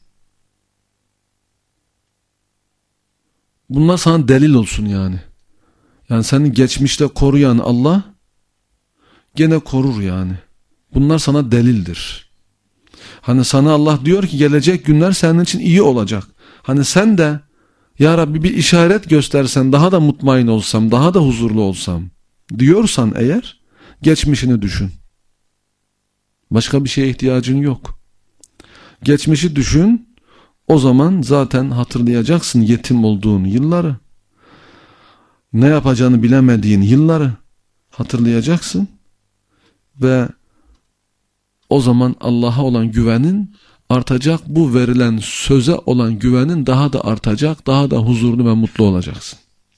Bunlar sana delil olsun yani. Yani seni geçmişte koruyan Allah gene korur yani. Bunlar sana delildir. Hani sana Allah diyor ki gelecek günler senin için iyi olacak. Hani sen de ya Rabbi bir işaret göstersen daha da mutmain olsam, daha da huzurlu olsam diyorsan eğer geçmişini düşün. Başka bir şeye ihtiyacın yok. Geçmişi düşün, o zaman zaten hatırlayacaksın yetim olduğun yılları. Ne yapacağını bilemediğin yılları hatırlayacaksın ve o zaman Allah'a olan güvenin artacak, bu verilen söze olan güvenin daha da artacak, daha da huzurlu ve mutlu olacaksın.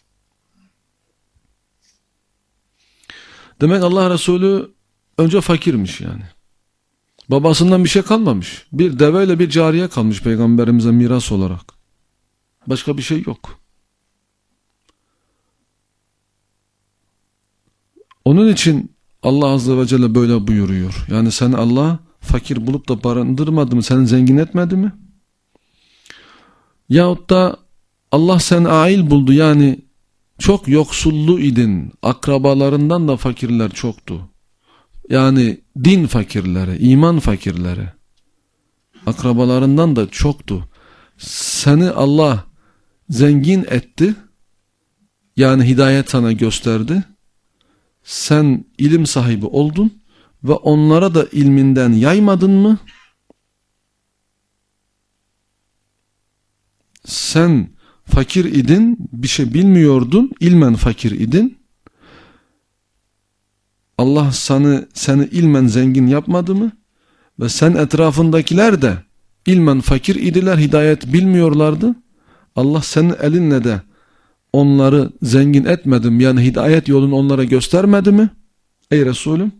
Demek Allah Resulü önce fakirmiş yani. Babasından bir şey kalmamış. Bir deveyle bir cariye kalmış peygamberimize miras olarak. Başka bir şey yok. Onun için Allah Azze ve Celle böyle buyuruyor. Yani seni Allah fakir bulup da barındırmadı mı? Seni zengin etmedi mi? Yahut da Allah seni ail buldu. Yani çok yoksullu idin. Akrabalarından da fakirler çoktu. Yani din fakirleri, iman fakirleri. Akrabalarından da çoktu. Seni Allah zengin etti. Yani hidayet sana gösterdi. Sen ilim sahibi oldun ve onlara da ilminden yaymadın mı? Sen fakir idin, bir şey bilmiyordun, ilmen fakir idin. Allah seni, seni ilmen zengin yapmadı mı? Ve sen etrafındakiler de ilmen fakir idiler, hidayet bilmiyorlardı. Allah senin elinle de onları zengin etmedim, yani hidayet yolunu onlara göstermedi mi? Ey Resulüm.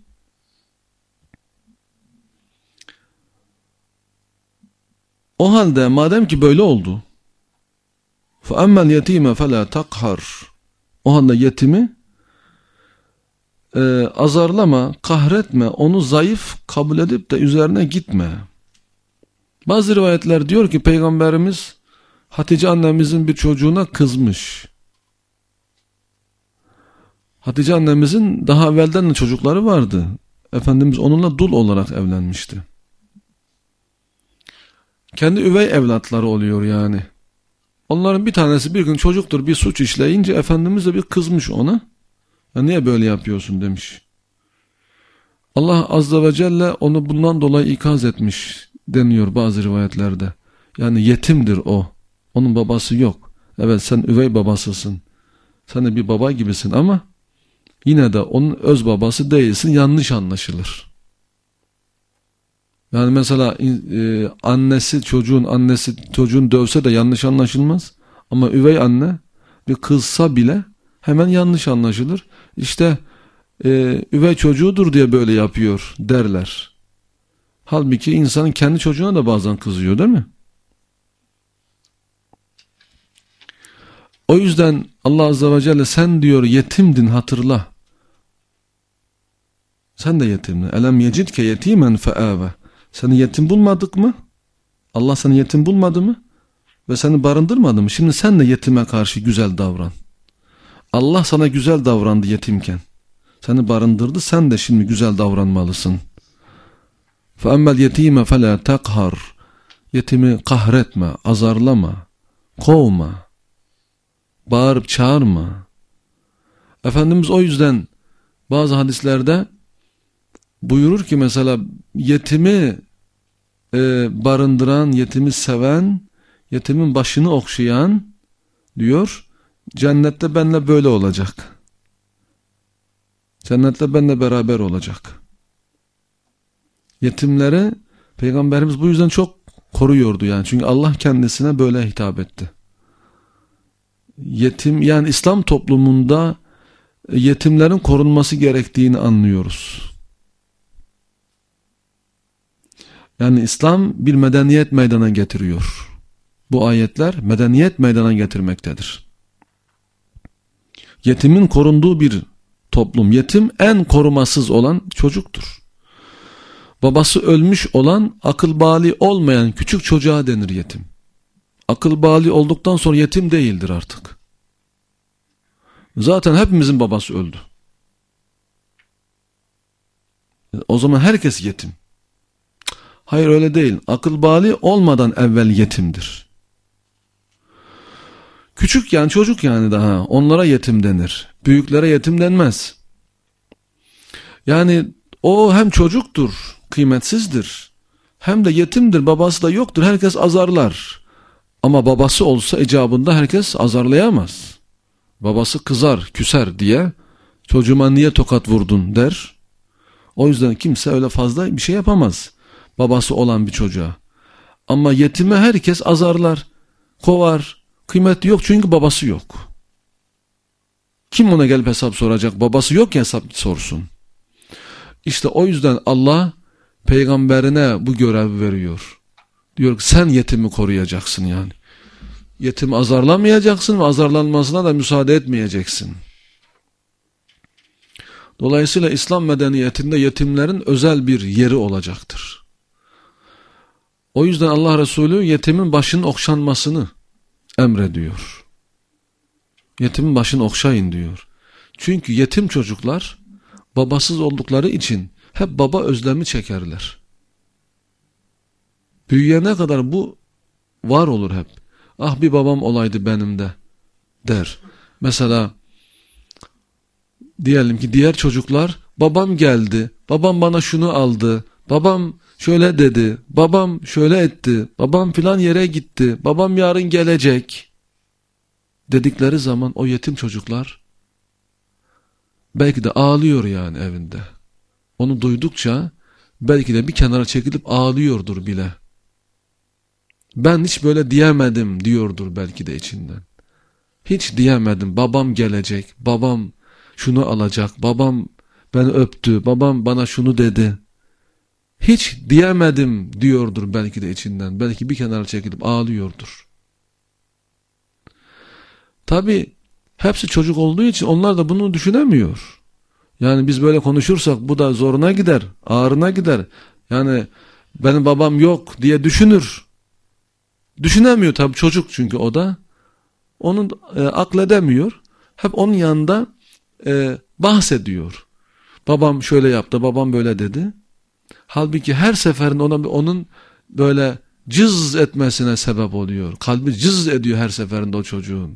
O halde madem ki böyle oldu, فَأَمَّا الْيَت۪يمَ فَلَا تَقْهَرْ O halde yetimi e, azarlama, kahretme, onu zayıf kabul edip de üzerine gitme. Bazı rivayetler diyor ki Peygamberimiz Hatice annemizin bir çocuğuna kızmış. Hatice annemizin daha evvelden de çocukları vardı. Efendimiz onunla dul olarak evlenmişti. Kendi üvey evlatları oluyor yani. Onların bir tanesi bir gün çocuktur bir suç işleyince Efendimiz de bir kızmış ona. Ya niye böyle yapıyorsun demiş. Allah Azze ve Celle onu bundan dolayı ikaz etmiş deniyor bazı rivayetlerde. Yani yetimdir o. Onun babası yok. Evet sen üvey babasısın. Sen de bir baba gibisin ama yine de onun öz babası değilsin, yanlış anlaşılır. Yani mesela e, annesi çocuğun annesi çocuğun dövse de yanlış anlaşılmaz. Ama üvey anne bir kızsa bile hemen yanlış anlaşılır. İşte e, üvey çocuğudur diye böyle yapıyor derler. Halbuki insanın kendi çocuğuna da bazen kızıyor değil mi? O yüzden Allah Azze ve Celle sen diyor yetimdin hatırla. Sen de yetimdin. Elem yecidke yetimen feave. Seni yetim bulmadık mı? Allah seni yetim bulmadı mı? Ve seni barındırmadı mı? Şimdi sen de yetime karşı güzel davran. Allah sana güzel davrandı yetimken. Seni barındırdı, sen de şimdi güzel davranmalısın. فَاَمَّا الْيَت۪يمَ فَلَا تَقْهَرْ Yetimi kahretme, azarlama, kovma, bağırıp çağırma. Efendimiz o yüzden bazı hadislerde buyurur ki mesela yetimi e, barındıran, yetimi seven, yetimin başını okşayan diyor, cennette benimle böyle olacak. Cennette benimle beraber olacak. Yetimleri Peygamberimiz bu yüzden çok koruyordu yani. Çünkü Allah kendisine böyle hitap etti. Yetim yani İslam toplumunda yetimlerin korunması gerektiğini anlıyoruz. Yani İslam bir medeniyet meydana getiriyor. Bu ayetler medeniyet meydana getirmektedir. Yetimin korunduğu bir toplum. Yetim en korumasız olan çocuktur. Babası ölmüş olan, akıl bali olmayan küçük çocuğa denir yetim. Akıl bali olduktan sonra yetim değildir artık. Zaten hepimizin babası öldü. O zaman herkes yetim. Hayır, öyle değil. Akıl bali olmadan evvel yetimdir. Küçük yani çocuk yani daha. Onlara yetim denir. Büyüklere yetim denmez. Yani o hem çocuktur, kıymetsizdir. Hem de yetimdir, babası da yoktur. Herkes azarlar. Ama babası olsa icabında herkes azarlayamaz. Babası kızar, küser diye çocuğuma niye tokat vurdun der. O yüzden kimse öyle fazla bir şey yapamaz babası olan bir çocuğa. Ama yetime herkes azarlar, kovar. Kıymeti yok çünkü babası yok. Kim ona gelip hesap soracak? Babası yok ya hesap sorsun. İşte o yüzden Allah peygamberine bu görevi veriyor. Diyor ki sen yetimi koruyacaksın yani. Yetimi azarlamayacaksın ve azarlanmasına da müsaade etmeyeceksin. Dolayısıyla İslam medeniyetinde yetimlerin özel bir yeri olacaktır. O yüzden Allah Resulü yetimin başının okşanmasını emrediyor. Yetimin başını okşayın diyor. Çünkü yetim çocuklar babasız oldukları için hep baba özlemi çekerler. Büyüyene kadar bu var olur hep. Ah bir babam olaydı benim de der. Mesela diyelim ki diğer çocuklar babam geldi, babam bana şunu aldı, babam şöyle dedi, babam şöyle etti, babam filan yere gitti, babam yarın gelecek dedikleri zaman o yetim çocuklar belki de ağlıyor yani evinde. Onu duydukça belki de bir kenara çekilip ağlıyordur bile. Ben hiç böyle diyemedim diyordur belki de içinden. Hiç diyemedim, babam gelecek, babam şunu alacak, babam beni öptü, babam bana şunu dedi. Hiç diyemedim diyordur belki de içinden. Belki bir kenara çekilip ağlıyordur. Tabi hepsi çocuk olduğu için onlar da bunu düşünemiyor. Yani biz böyle konuşursak bu da zoruna gider, ağrına gider. Yani benim babam yok diye düşünür. Düşünemiyor tabi çocuk çünkü o da. Onun e, akledemiyor. Hep onun yanında e, bahsediyor. Babam şöyle yaptı, babam böyle dedi. Halbuki her seferinde ona onun böyle cız etmesine sebep oluyor. Kalbi cız ediyor her seferinde o çocuğun.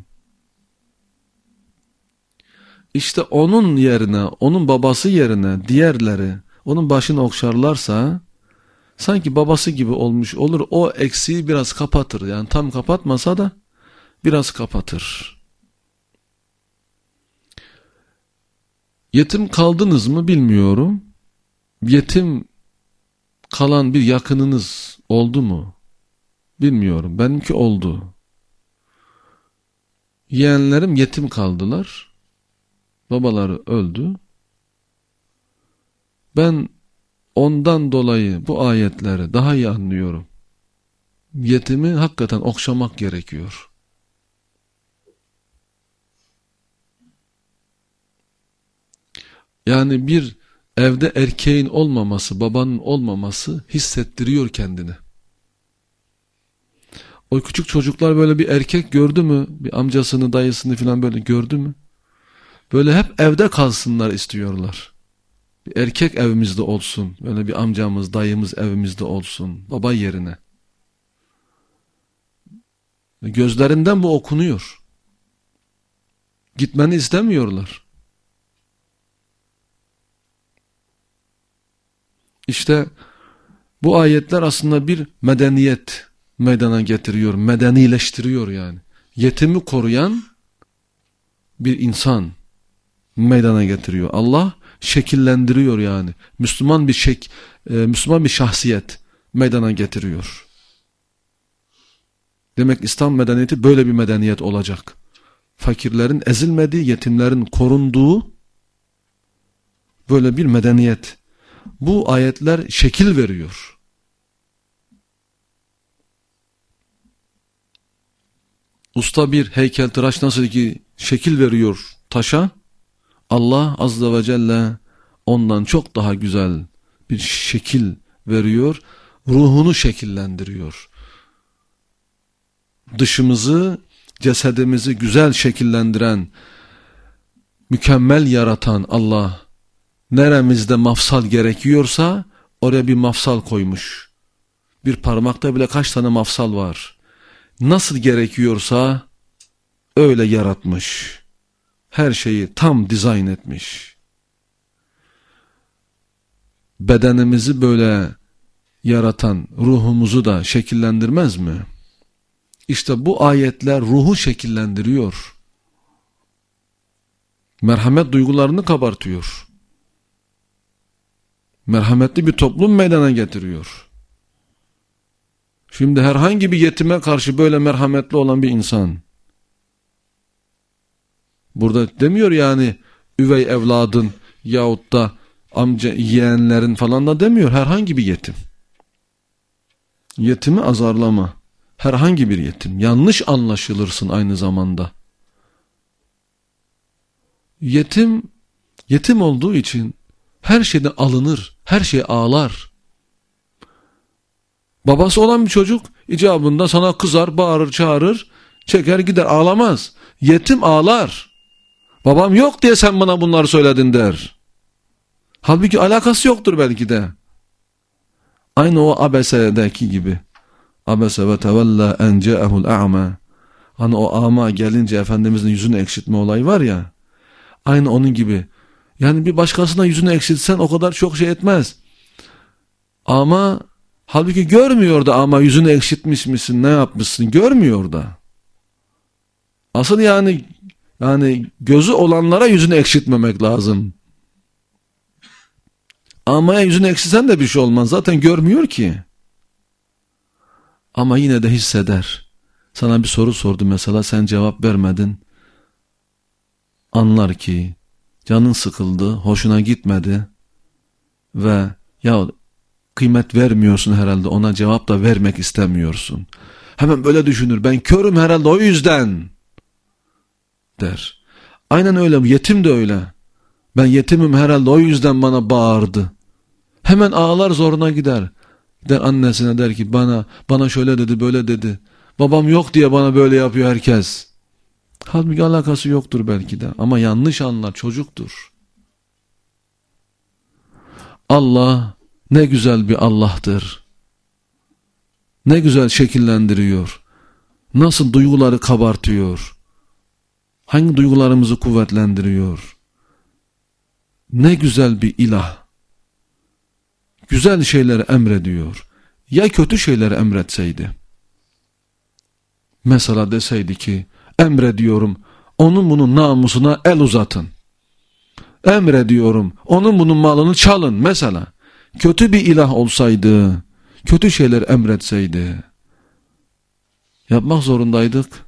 İşte onun yerine, onun babası yerine diğerleri onun başını okşarlarsa sanki babası gibi olmuş olur. O eksiği biraz kapatır. Yani tam kapatmasa da biraz kapatır. Yetim kaldınız mı bilmiyorum. Yetim kalan bir yakınınız oldu mu? Bilmiyorum. Benimki oldu. Yeğenlerim yetim kaldılar. Babaları öldü. Ben ondan dolayı bu ayetleri daha iyi anlıyorum. Yetimi hakikaten okşamak gerekiyor. Yani bir evde erkeğin olmaması, babanın olmaması hissettiriyor kendini. O küçük çocuklar böyle bir erkek gördü mü, bir amcasını, dayısını falan böyle gördü mü, böyle hep evde kalsınlar istiyorlar. Bir erkek evimizde olsun, böyle bir amcamız, dayımız evimizde olsun, baba yerine. Gözlerinden bu okunuyor. Gitmeni istemiyorlar. İşte bu ayetler aslında bir medeniyet meydana getiriyor, medenileştiriyor yani. Yetimi koruyan bir insan meydana getiriyor. Allah şekillendiriyor yani. Müslüman bir şek, e, Müslüman bir şahsiyet meydana getiriyor. Demek İslam medeniyeti böyle bir medeniyet olacak. Fakirlerin ezilmediği, yetimlerin korunduğu böyle bir medeniyet. Bu ayetler şekil veriyor. Usta bir heykeltıraş nasıl ki şekil veriyor taşa Allah Azze ve Celle ondan çok daha güzel bir şekil veriyor, ruhunu şekillendiriyor. Dışımızı, cesedimizi güzel şekillendiren, mükemmel yaratan Allah, neremizde mafsal gerekiyorsa oraya bir mafsal koymuş. Bir parmakta bile kaç tane mafsal var. Nasıl gerekiyorsa öyle yaratmış. Her şeyi tam dizayn etmiş. Bedenimizi böyle yaratan ruhumuzu da şekillendirmez mi? İşte bu ayetler ruhu şekillendiriyor. Merhamet duygularını kabartıyor. Merhametli bir toplum meydana getiriyor. Şimdi herhangi bir yetime karşı böyle merhametli olan bir insan, burada demiyor yani üvey evladın yahut da amca yeğenlerin falan da demiyor, herhangi bir yetim. Yetimi azarlama. Herhangi bir yetim. Yanlış anlaşılırsın aynı zamanda. Yetim, yetim olduğu için her şeyden alınır, her şey ağlar. Babası olan bir çocuk icabında sana kızar, bağırır, çağırır, çeker gider, ağlamaz. Yetim ağlar. Babam yok diye sen bana bunları söyledin der. Halbuki alakası yoktur belki de. Aynı o Abese'deki gibi. Abese ve tevella en ca'ehul a'ma. Hani o ama gelince Efendimizin yüzünü ekşitme olayı var ya. Aynı onun gibi. Yani bir başkasına yüzünü ekşitsen o kadar çok şey etmez. Ama halbuki görmüyor da ama yüzünü ekşitmiş misin, ne yapmışsın görmüyor da. Asıl yani yani gözü olanlara yüzünü ekşitmemek lazım. Amaya yüzünü ekşitsen de bir şey olmaz. Zaten görmüyor ki. Ama yine de hisseder. Sana bir soru sordu mesela, sen cevap vermedin. Anlar ki canın sıkıldı, hoşuna gitmedi ve ya kıymet vermiyorsun herhalde, ona cevap da vermek istemiyorsun. Hemen böyle düşünür, ben körüm herhalde o yüzden der. Aynen öyle, yetim de öyle. Ben yetimim herhalde o yüzden bana bağırdı. Hemen ağlar, zoruna gider. Der annesine, der ki bana bana şöyle dedi, böyle dedi. Babam yok diye bana böyle yapıyor herkes. Halbuki alakası yoktur belki de ama yanlış anlar, çocuktur. Allah ne güzel bir Allah'tır. Ne güzel şekillendiriyor. Nasıl duyguları kabartıyor. Hangi duygularımızı kuvvetlendiriyor. Ne güzel bir ilah. Güzel şeyleri emrediyor. Ya kötü şeyleri emretseydi? Mesela deseydi ki emrediyorum onun bunun namusuna el uzatın. Emrediyorum onun bunun malını çalın mesela. Kötü bir ilah olsaydı, kötü şeyler emretseydi, yapmak zorundaydık.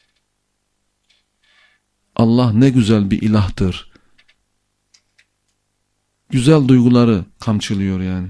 Allah ne güzel bir ilahtır. Güzel duyguları kamçılıyor yani.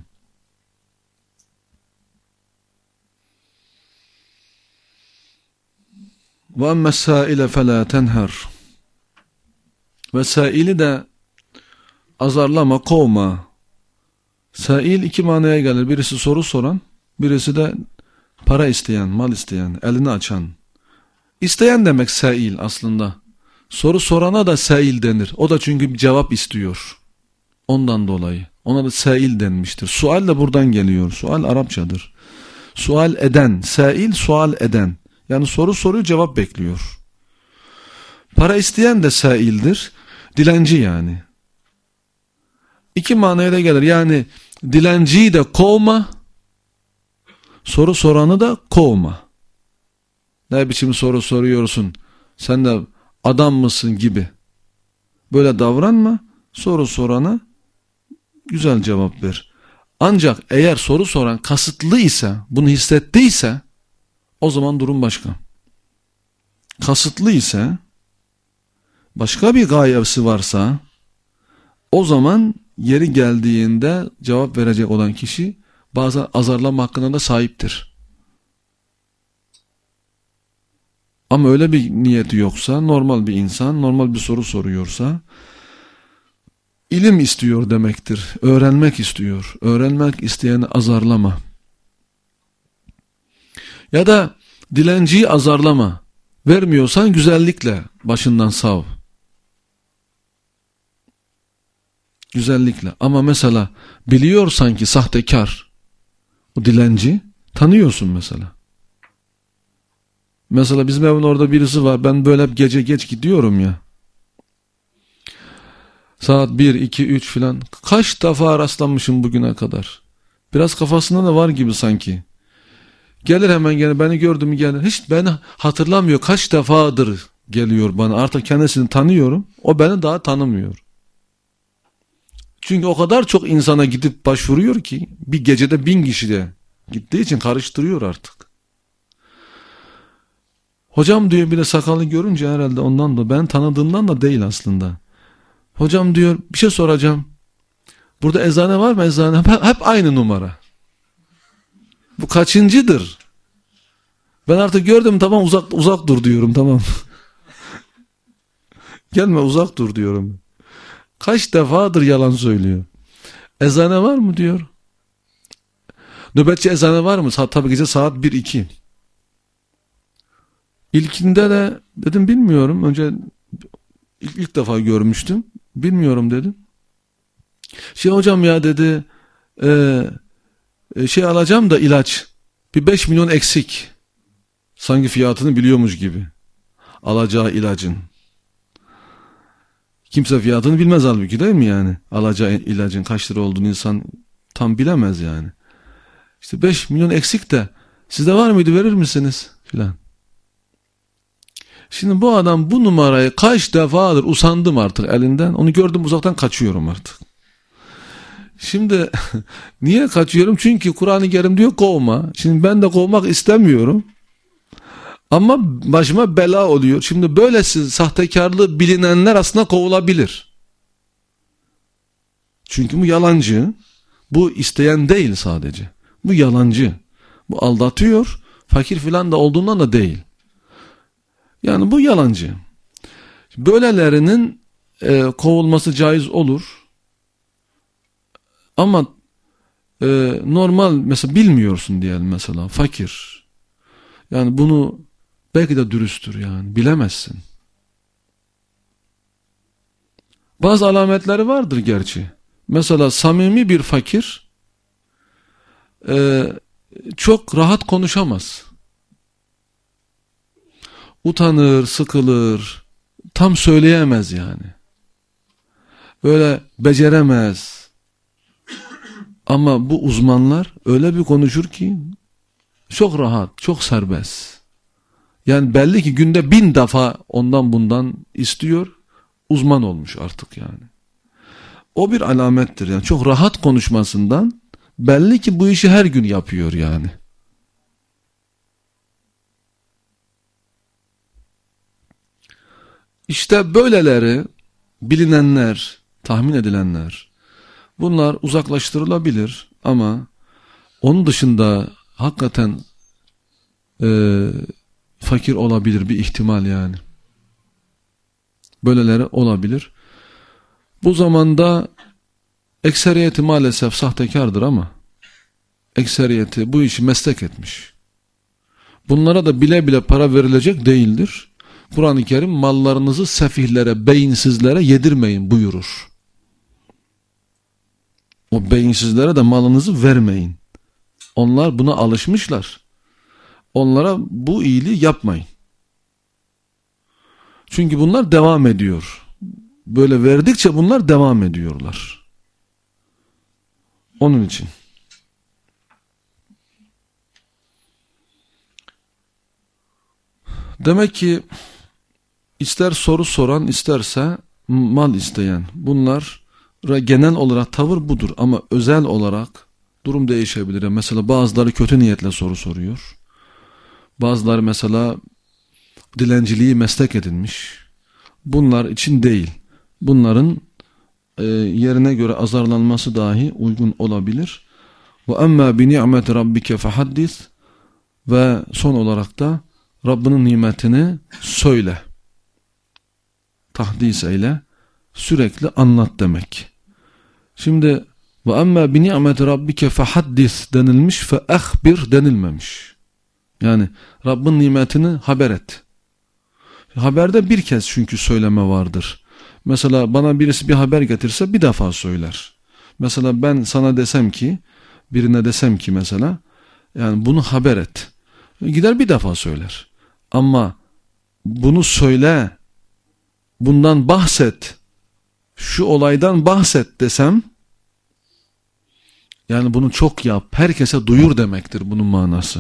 Ve emmâ sâile felâ tenher. Ve saili de azarlama, kovma. Sail iki manaya gelir. Birisi soru soran, birisi de para isteyen, mal isteyen, elini açan. İsteyen demek sail aslında. Soru sorana da sail denir. O da çünkü bir cevap istiyor. Ondan dolayı. Ona da sail denmiştir. Sual de buradan geliyor. Sual Arapçadır. Sual eden, sail sual eden. Yani soru soruyor, cevap bekliyor. Para isteyen de saildir. Dilenci yani. İki manaya da gelir. Yani dilenciyi de kovma, soru soranı da kovma. Ne biçim soru soruyorsun, sen de adam mısın gibi. Böyle davranma, soru sorana güzel cevap ver. Ancak eğer soru soran kasıtlı ise, bunu hissettiyse, o zaman durum başka. Kasıtlı ise, başka bir gayesi varsa, o zaman yeri geldiğinde cevap verecek olan kişi bazen azarlama hakkına da sahiptir. Ama öyle bir niyeti yoksa, normal bir insan, normal bir soru soruyorsa, ilim istiyor demektir. Öğrenmek istiyor. Öğrenmek isteyeni azarlama. Ya da dilenciyi azarlama. Vermiyorsan güzellikle başından sav. Güzellikle. Ama mesela biliyorsan ki sahtekar, o dilenci, tanıyorsun mesela. Mesela bizim evin orada birisi var. Ben böyle gece geç gidiyorum ya. Saat bir, iki, üç filan. Kaç defa rastlanmışım bugüne kadar. Biraz kafasında da var gibi sanki. Gelir hemen gene, beni gördü mü gelir. Hiç beni hatırlamıyor. Kaç defadır geliyor bana. Artık kendisini tanıyorum. O beni daha tanımıyor. Çünkü o kadar çok insana gidip başvuruyor ki bir gecede bin kişiye gittiği için karıştırıyor artık. Hocam diyor, bir de sakalı görünce herhalde ondan da, ben tanıdığımdan da değil aslında. Hocam diyor, bir şey soracağım. Burada eczane var mı, eczane? Hep, hep aynı numara. Bu kaçıncıdır? Ben artık gördüm, tamam, uzak uzak dur diyorum, tamam. Gelme, uzak dur diyorum. Kaç defadır yalan söylüyor. Eczane var mı diyor. Nöbetçi eczane var mı? Saat, tabii gece saat bir iki. İlkinde de dedim bilmiyorum. Önce ilk, ilk defa görmüştüm. Bilmiyorum dedim. Şey hocam ya dedi, e, şey alacağım da ilaç. Bir beş milyon eksik. Sanki fiyatını biliyormuş gibi. Alacağı ilacın. Kimse fiyatını bilmez halbuki, değil mi yani? Alacağı ilacın kaç lira olduğunu insan tam bilemez yani. İşte beş milyon eksik de sizde var mıydı, verir misiniz? Filan. Şimdi bu adam bu numarayı kaç defadır, usandım artık elinden. Onu gördüm uzaktan kaçıyorum artık. Şimdi niye kaçıyorum? Çünkü Kur'an-ı Kerim diyor kovma. Şimdi ben de kovmak istemiyorum. Ama başıma bela oluyor. Şimdi böylesi sahtekarlığı bilinenler aslında kovulabilir. Çünkü bu yalancı. Bu isteyen değil sadece. Bu yalancı. Bu aldatıyor. Fakir filan da olduğundan da değil. Yani bu yalancı. Böylelerinin e, kovulması caiz olur. Ama e, normal mesela bilmiyorsun diyelim, mesela fakir. Yani bunu belki de dürüsttür yani, bilemezsin. Bazı alametleri vardır gerçi. Mesela samimi bir fakir e, çok rahat konuşamaz. Utanır, sıkılır, tam söyleyemez yani. Böyle beceremez. Ama bu uzmanlar öyle bir konuşur ki çok rahat, çok serbest. Yani belli ki günde bin defa ondan bundan istiyor, uzman olmuş artık yani. O bir alamettir yani, çok rahat konuşmasından belli ki bu işi her gün yapıyor yani. İşte böyleleri, bilinenler, tahmin edilenler, bunlar uzaklaştırılabilir ama onun dışında hakikaten e, fakir olabilir bir ihtimal yani. Böyleleri olabilir. Bu zamanda ekseriyeti maalesef sahtekardır ama ekseriyeti bu işi meslek etmiş. Bunlara da bile bile para verilecek değildir. Kur'an-ı Kerim mallarınızı sefihlere, beyinsizlere yedirmeyin buyurur. O beyinsizlere de malınızı vermeyin. Onlar buna alışmışlar. Onlara bu iyiliği yapmayın. Çünkü bunlar devam ediyor. Böyle verdikçe bunlar devam ediyorlar. Onun için. Demek ki ister soru soran, isterse mal isteyen, bunlara genel olarak tavır budur ama özel olarak durum değişebilir. Mesela bazıları kötü niyetle soru soruyor. Bazıları mesela dilenciliği meslek edinmiş. Bunlar için değil. Bunların e, yerine göre azarlanması dahi uygun olabilir. Ve emmâ bi ni'meti rabbike fehaddis, ve son olarak da Rabbinin nimetini söyle. Tahdis eyle. Sürekli anlat demek. Şimdi ve emmâ bi ni'meti rabbike fehaddis denilmiş, fe ahbir denilmemiş. Yani Rabbin nimetini haber et. Haberde bir kez çünkü söyleme vardır. Mesela bana birisi bir haber getirse bir defa söyler. Mesela ben sana desem ki, birine desem ki mesela, yani bunu haber et. Gider bir defa söyler. Ama bunu söyle, bundan bahset, şu olaydan bahset desem, yani bunu çok yap, herkese duyur demektir bunun manası.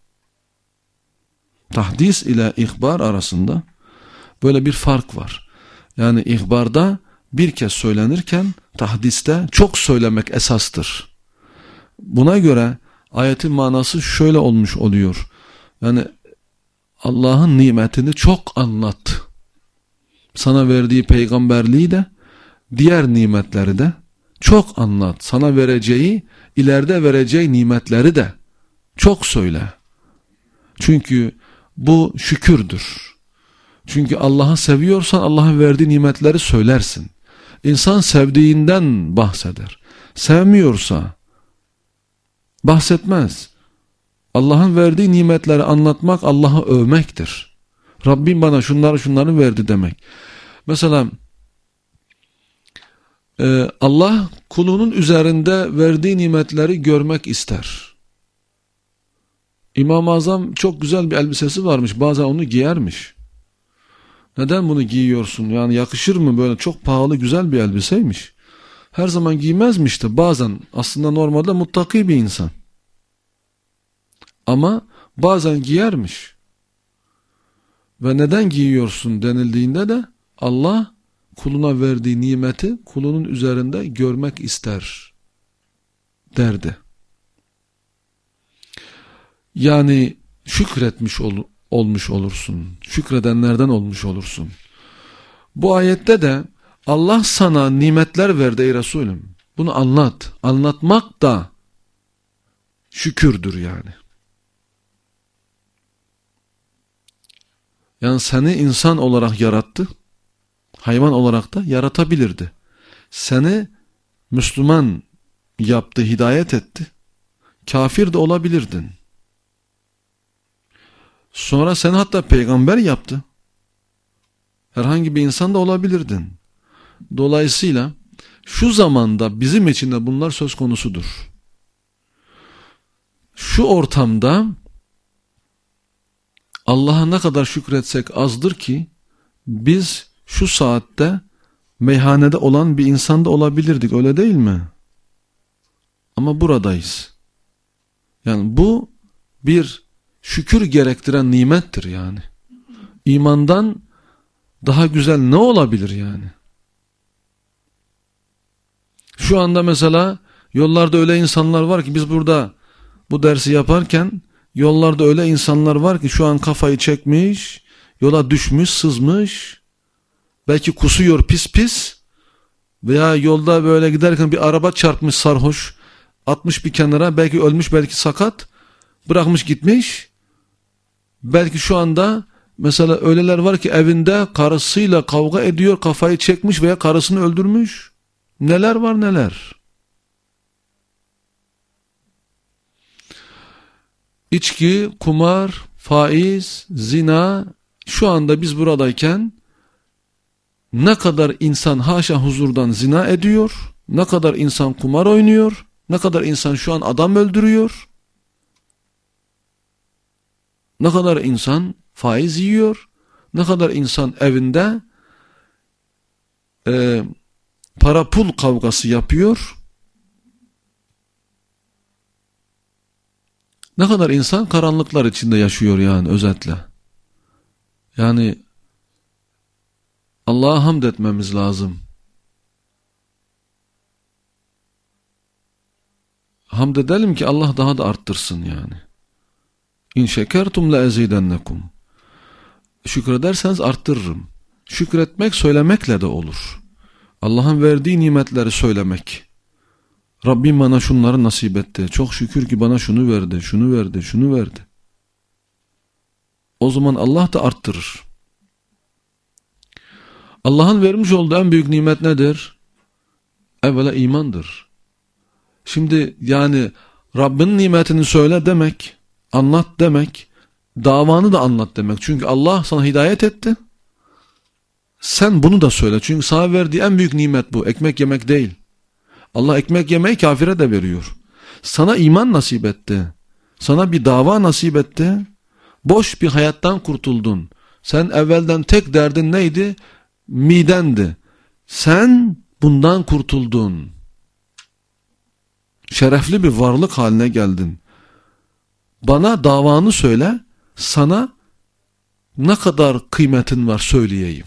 Tahdis ile ihbar arasında böyle bir fark var. Yani ihbarda bir kez söylenirken tahdiste çok söylemek esastır. Buna göre ayetin manası şöyle olmuş oluyor. Yani Allah'ın nimetini çok anlat. Sana verdiği peygamberliği de, diğer nimetleri de çok anlat. Sana vereceği, ileride vereceği nimetleri de çok söyle. Çünkü bu şükürdür. Çünkü Allah'ı seviyorsan Allah'ın verdiği nimetleri söylersin. İnsan sevdiğinden bahseder. Sevmiyorsa bahsetmez. Allah'ın verdiği nimetleri anlatmak Allah'ı övmektir. Rabbim bana şunları şunları verdi demek. Mesela e, Allah kulunun üzerinde verdiği nimetleri görmek ister. İmam-ı Azam çok güzel bir elbisesi varmış. Bazen onu giyermiş. Neden bunu giyiyorsun? Yani yakışır mı böyle? Çok pahalı güzel bir elbiseymiş. Her zaman giymezmiş de bazen, aslında normalde muttaki bir insan. Ama bazen giyermiş. Ve neden giyiyorsun denildiğinde de Allah kuluna verdiği nimeti kulunun üzerinde görmek ister derdi. Yani şükretmiş ol, olmuş olursun. Şükredenlerden olmuş olursun. Bu ayette de Allah sana nimetler verdi ey Resulüm. Bunu anlat. Anlatmak da şükürdür yani. Yani seni insan olarak yarattı. Hayvan olarak da yaratabilirdi. Seni Müslüman yaptı, hidayet etti. Kafir de olabilirdin. Sonra seni hatta peygamber yaptı. Herhangi bir insan da olabilirdin. Dolayısıyla şu zamanda bizim için de bunlar söz konusudur. Şu ortamda Allah'a ne kadar şükretsek azdır ki biz şu saatte meyhanede olan bir insan da olabilirdik, öyle değil mi? Ama buradayız. Yani bu bir şükür gerektiren nimettir yani. İmandan daha güzel ne olabilir yani? Şu anda mesela yollarda öyle insanlar var ki biz burada bu dersi yaparken yollarda öyle insanlar var ki şu an kafayı çekmiş, yola düşmüş, sızmış, belki kusuyor pis pis veya yolda böyle giderken bir araba çarpmış sarhoş, atmış bir kenara, belki ölmüş, belki sakat, bırakmış gitmiş. Belki şu anda mesela öyleler var ki evinde karısıyla kavga ediyor, kafayı çekmiş veya karısını öldürmüş. Neler var neler. İçki, kumar, faiz, zina, şu anda biz buradayken ne kadar insan haşa huzurdan zina ediyor, ne kadar insan kumar oynuyor, ne kadar insan şu an adam öldürüyor, ne kadar insan faiz yiyor, ne kadar insan evinde e, para pul kavgası yapıyor, ne kadar insan karanlıklar içinde yaşıyor yani özetle. Yani Allah'a hamd etmemiz lazım. Hamd edelim ki Allah daha da arttırsın yani. İn şekertum la ezidennekum. Şükrederseniz arttırırım. Şükretmek söylemekle de olur. Allah'ın verdiği nimetleri söylemek. Rabbim bana şunları nasip etti. Çok şükür ki bana şunu verdi, şunu verdi, şunu verdi. o zaman Allah da arttırır. Allah'ın vermiş olduğu en büyük nimet nedir? Evvela imandır. Şimdi yani Rabbinin nimetini söyle demek, anlat demek, davanı da anlat demek. Çünkü Allah sana hidayet etti. Sen bunu da söyle. Çünkü sana verdiği en büyük nimet bu. Ekmek yemek değil. Allah ekmek yemeyi kafire de veriyor. Sana iman nasip etti. Sana bir dava nasip etti. Boş bir hayattan kurtuldun. Sen evvelden tek derdin neydi? Midendi. Sen bundan kurtuldun. Şerefli bir varlık haline geldin. Bana davanı söyle, sana ne kadar kıymetin var söyleyeyim.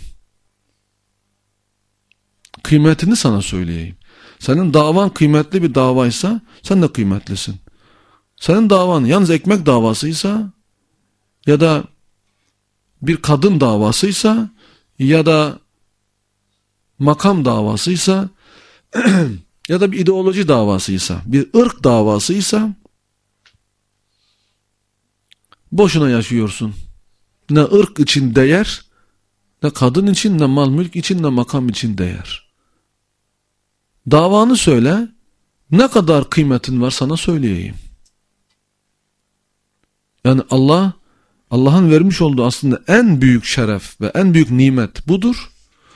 Kıymetini sana söyleyeyim. Senin davan kıymetli bir davaysa sen de kıymetlisin. Senin davan yalnız ekmek davasıysa ya da bir kadın davasıysa ya da makam davasıysa ya da bir ideoloji davasıysa, bir ırk davasıysa boşuna yaşıyorsun. Ne ırk için değer, ne kadın için, ne mal mülk için, ne makam için değer. Davanı söyle, ne kadar kıymetin var sana söyleyeyim. Yani Allah, Allah'ın vermiş olduğu aslında en büyük şeref ve en büyük nimet budur.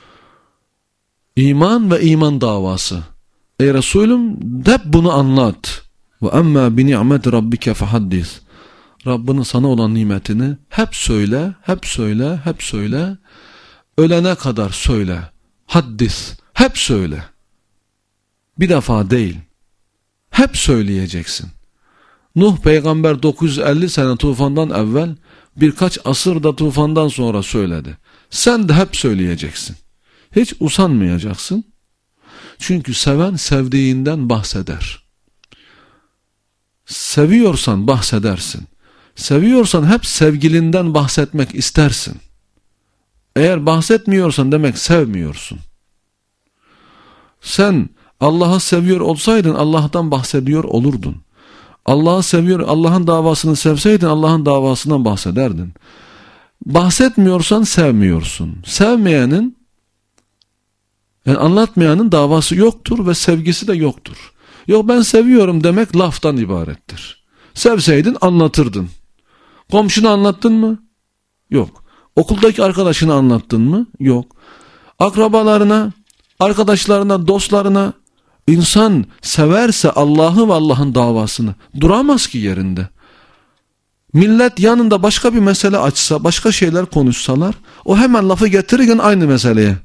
İman ve iman davası. Ey Resulüm, hep bunu anlat. Ve emmâ bi ni'meti rabbike fehaddis. Rabbinin sana olan nimetini hep söyle, hep söyle, hep söyle. Ölene kadar söyle. Haddis, hep söyle. Bir defa değil. Hep söyleyeceksin. Nuh peygamber dokuz yüz elli sene tufandan evvel, birkaç asır da tufandan sonra söyledi. Sen de hep söyleyeceksin. Hiç usanmayacaksın. Çünkü seven sevdiğinden bahseder. Seviyorsan bahsedersin. Seviyorsan hep sevgilinden bahsetmek istersin. Eğer bahsetmiyorsan demek sevmiyorsun. Sen Allah'ı seviyor olsaydın Allah'tan bahsediyor olurdun. Allah'ı seviyor, Allah'ın davasını sevseydin Allah'ın davasından bahsederdin. Bahsetmiyorsan sevmiyorsun. Sevmeyenin, yani anlatmayanın davası yoktur ve sevgisi de yoktur. Yok ben seviyorum demek laftan ibarettir. Sevseydin anlatırdın. Komşunu anlattın mı? Yok. Okuldaki arkadaşını anlattın mı? Yok. Akrabalarına, arkadaşlarına, dostlarına, insan severse Allah'ı ve Allah'ın davasını duramaz ki yerinde. Millet yanında başka bir mesele açsa, başka şeyler konuşsalar, o hemen lafı getirirken aynı meseleye.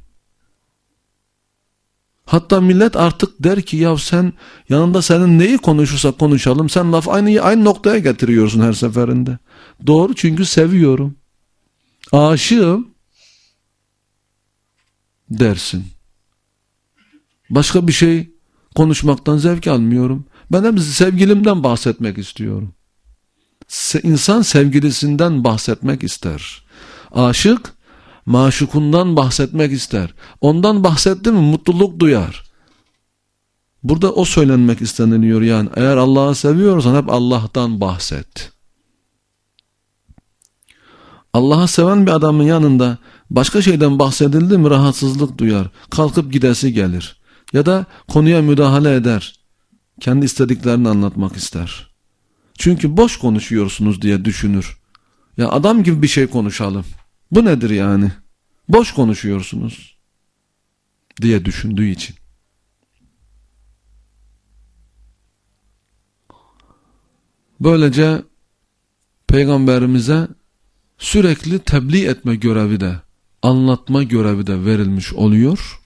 Hatta millet artık der ki ya sen yanında senin neyi konuşursak konuşalım, sen laf aynı aynı noktaya getiriyorsun her seferinde. Doğru, çünkü seviyorum. Aşığım dersin. Başka bir şey konuşmaktan zevk almıyorum. Ben hep sevgilimden bahsetmek istiyorum. Se- İnsan sevgilisinden bahsetmek ister. Aşık maşukundan bahsetmek ister. Ondan bahsetti mi mutluluk duyar. Burada o söylenmek isteniliyor yani. Eğer Allah'ı seviyorsan hep Allah'tan bahset. Allah'ı seven bir adamın yanında başka şeyden bahsedildi mi rahatsızlık duyar. Kalkıp gidesi gelir. Ya da konuya müdahale eder. Kendi istediklerini anlatmak ister. Çünkü boş konuşuyorsunuz diye düşünür. Ya adam gibi bir şey konuşalım. Bu nedir yani? Boş konuşuyorsunuz diye düşündüğü için. Böylece Peygamberimize sürekli tebliğ etme görevi de, anlatma görevi de verilmiş oluyor.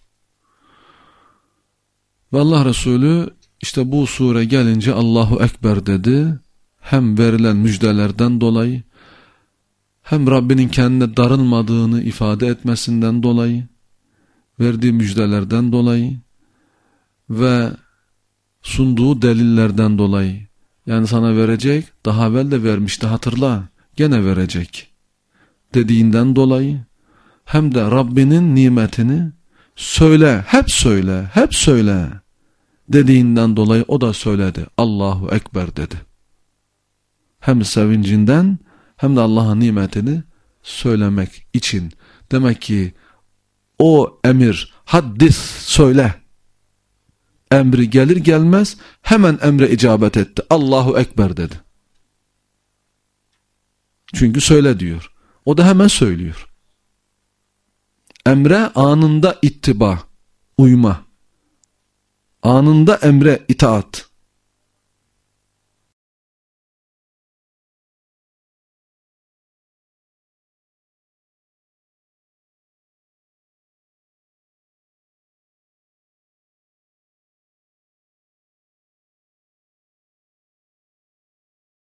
Ve Allah Resulü işte bu sure gelince Allahu Ekber dedi. Hem verilen müjdelerden dolayı, hem Rabbinin kendine darılmadığını ifade etmesinden dolayı, verdiği müjdelerden dolayı ve sunduğu delillerden dolayı. Yani sana verecek, daha evvel de vermişti hatırla, gene verecek dediğinden dolayı, hem de Rabbinin nimetini söyle, hep söyle, hep söyle dediğinden dolayı o da söyledi. Allahu Ekber dedi. Hem sevincinden hem de Allah'ın nimetini söylemek için. Demek ki o emir, haddis, söyle emri gelir gelmez hemen emre icabet etti. Allahu Ekber dedi. Çünkü söyle diyor. O da hemen söylüyor. Emre anında ittiba, uyma. Anında emre itaat.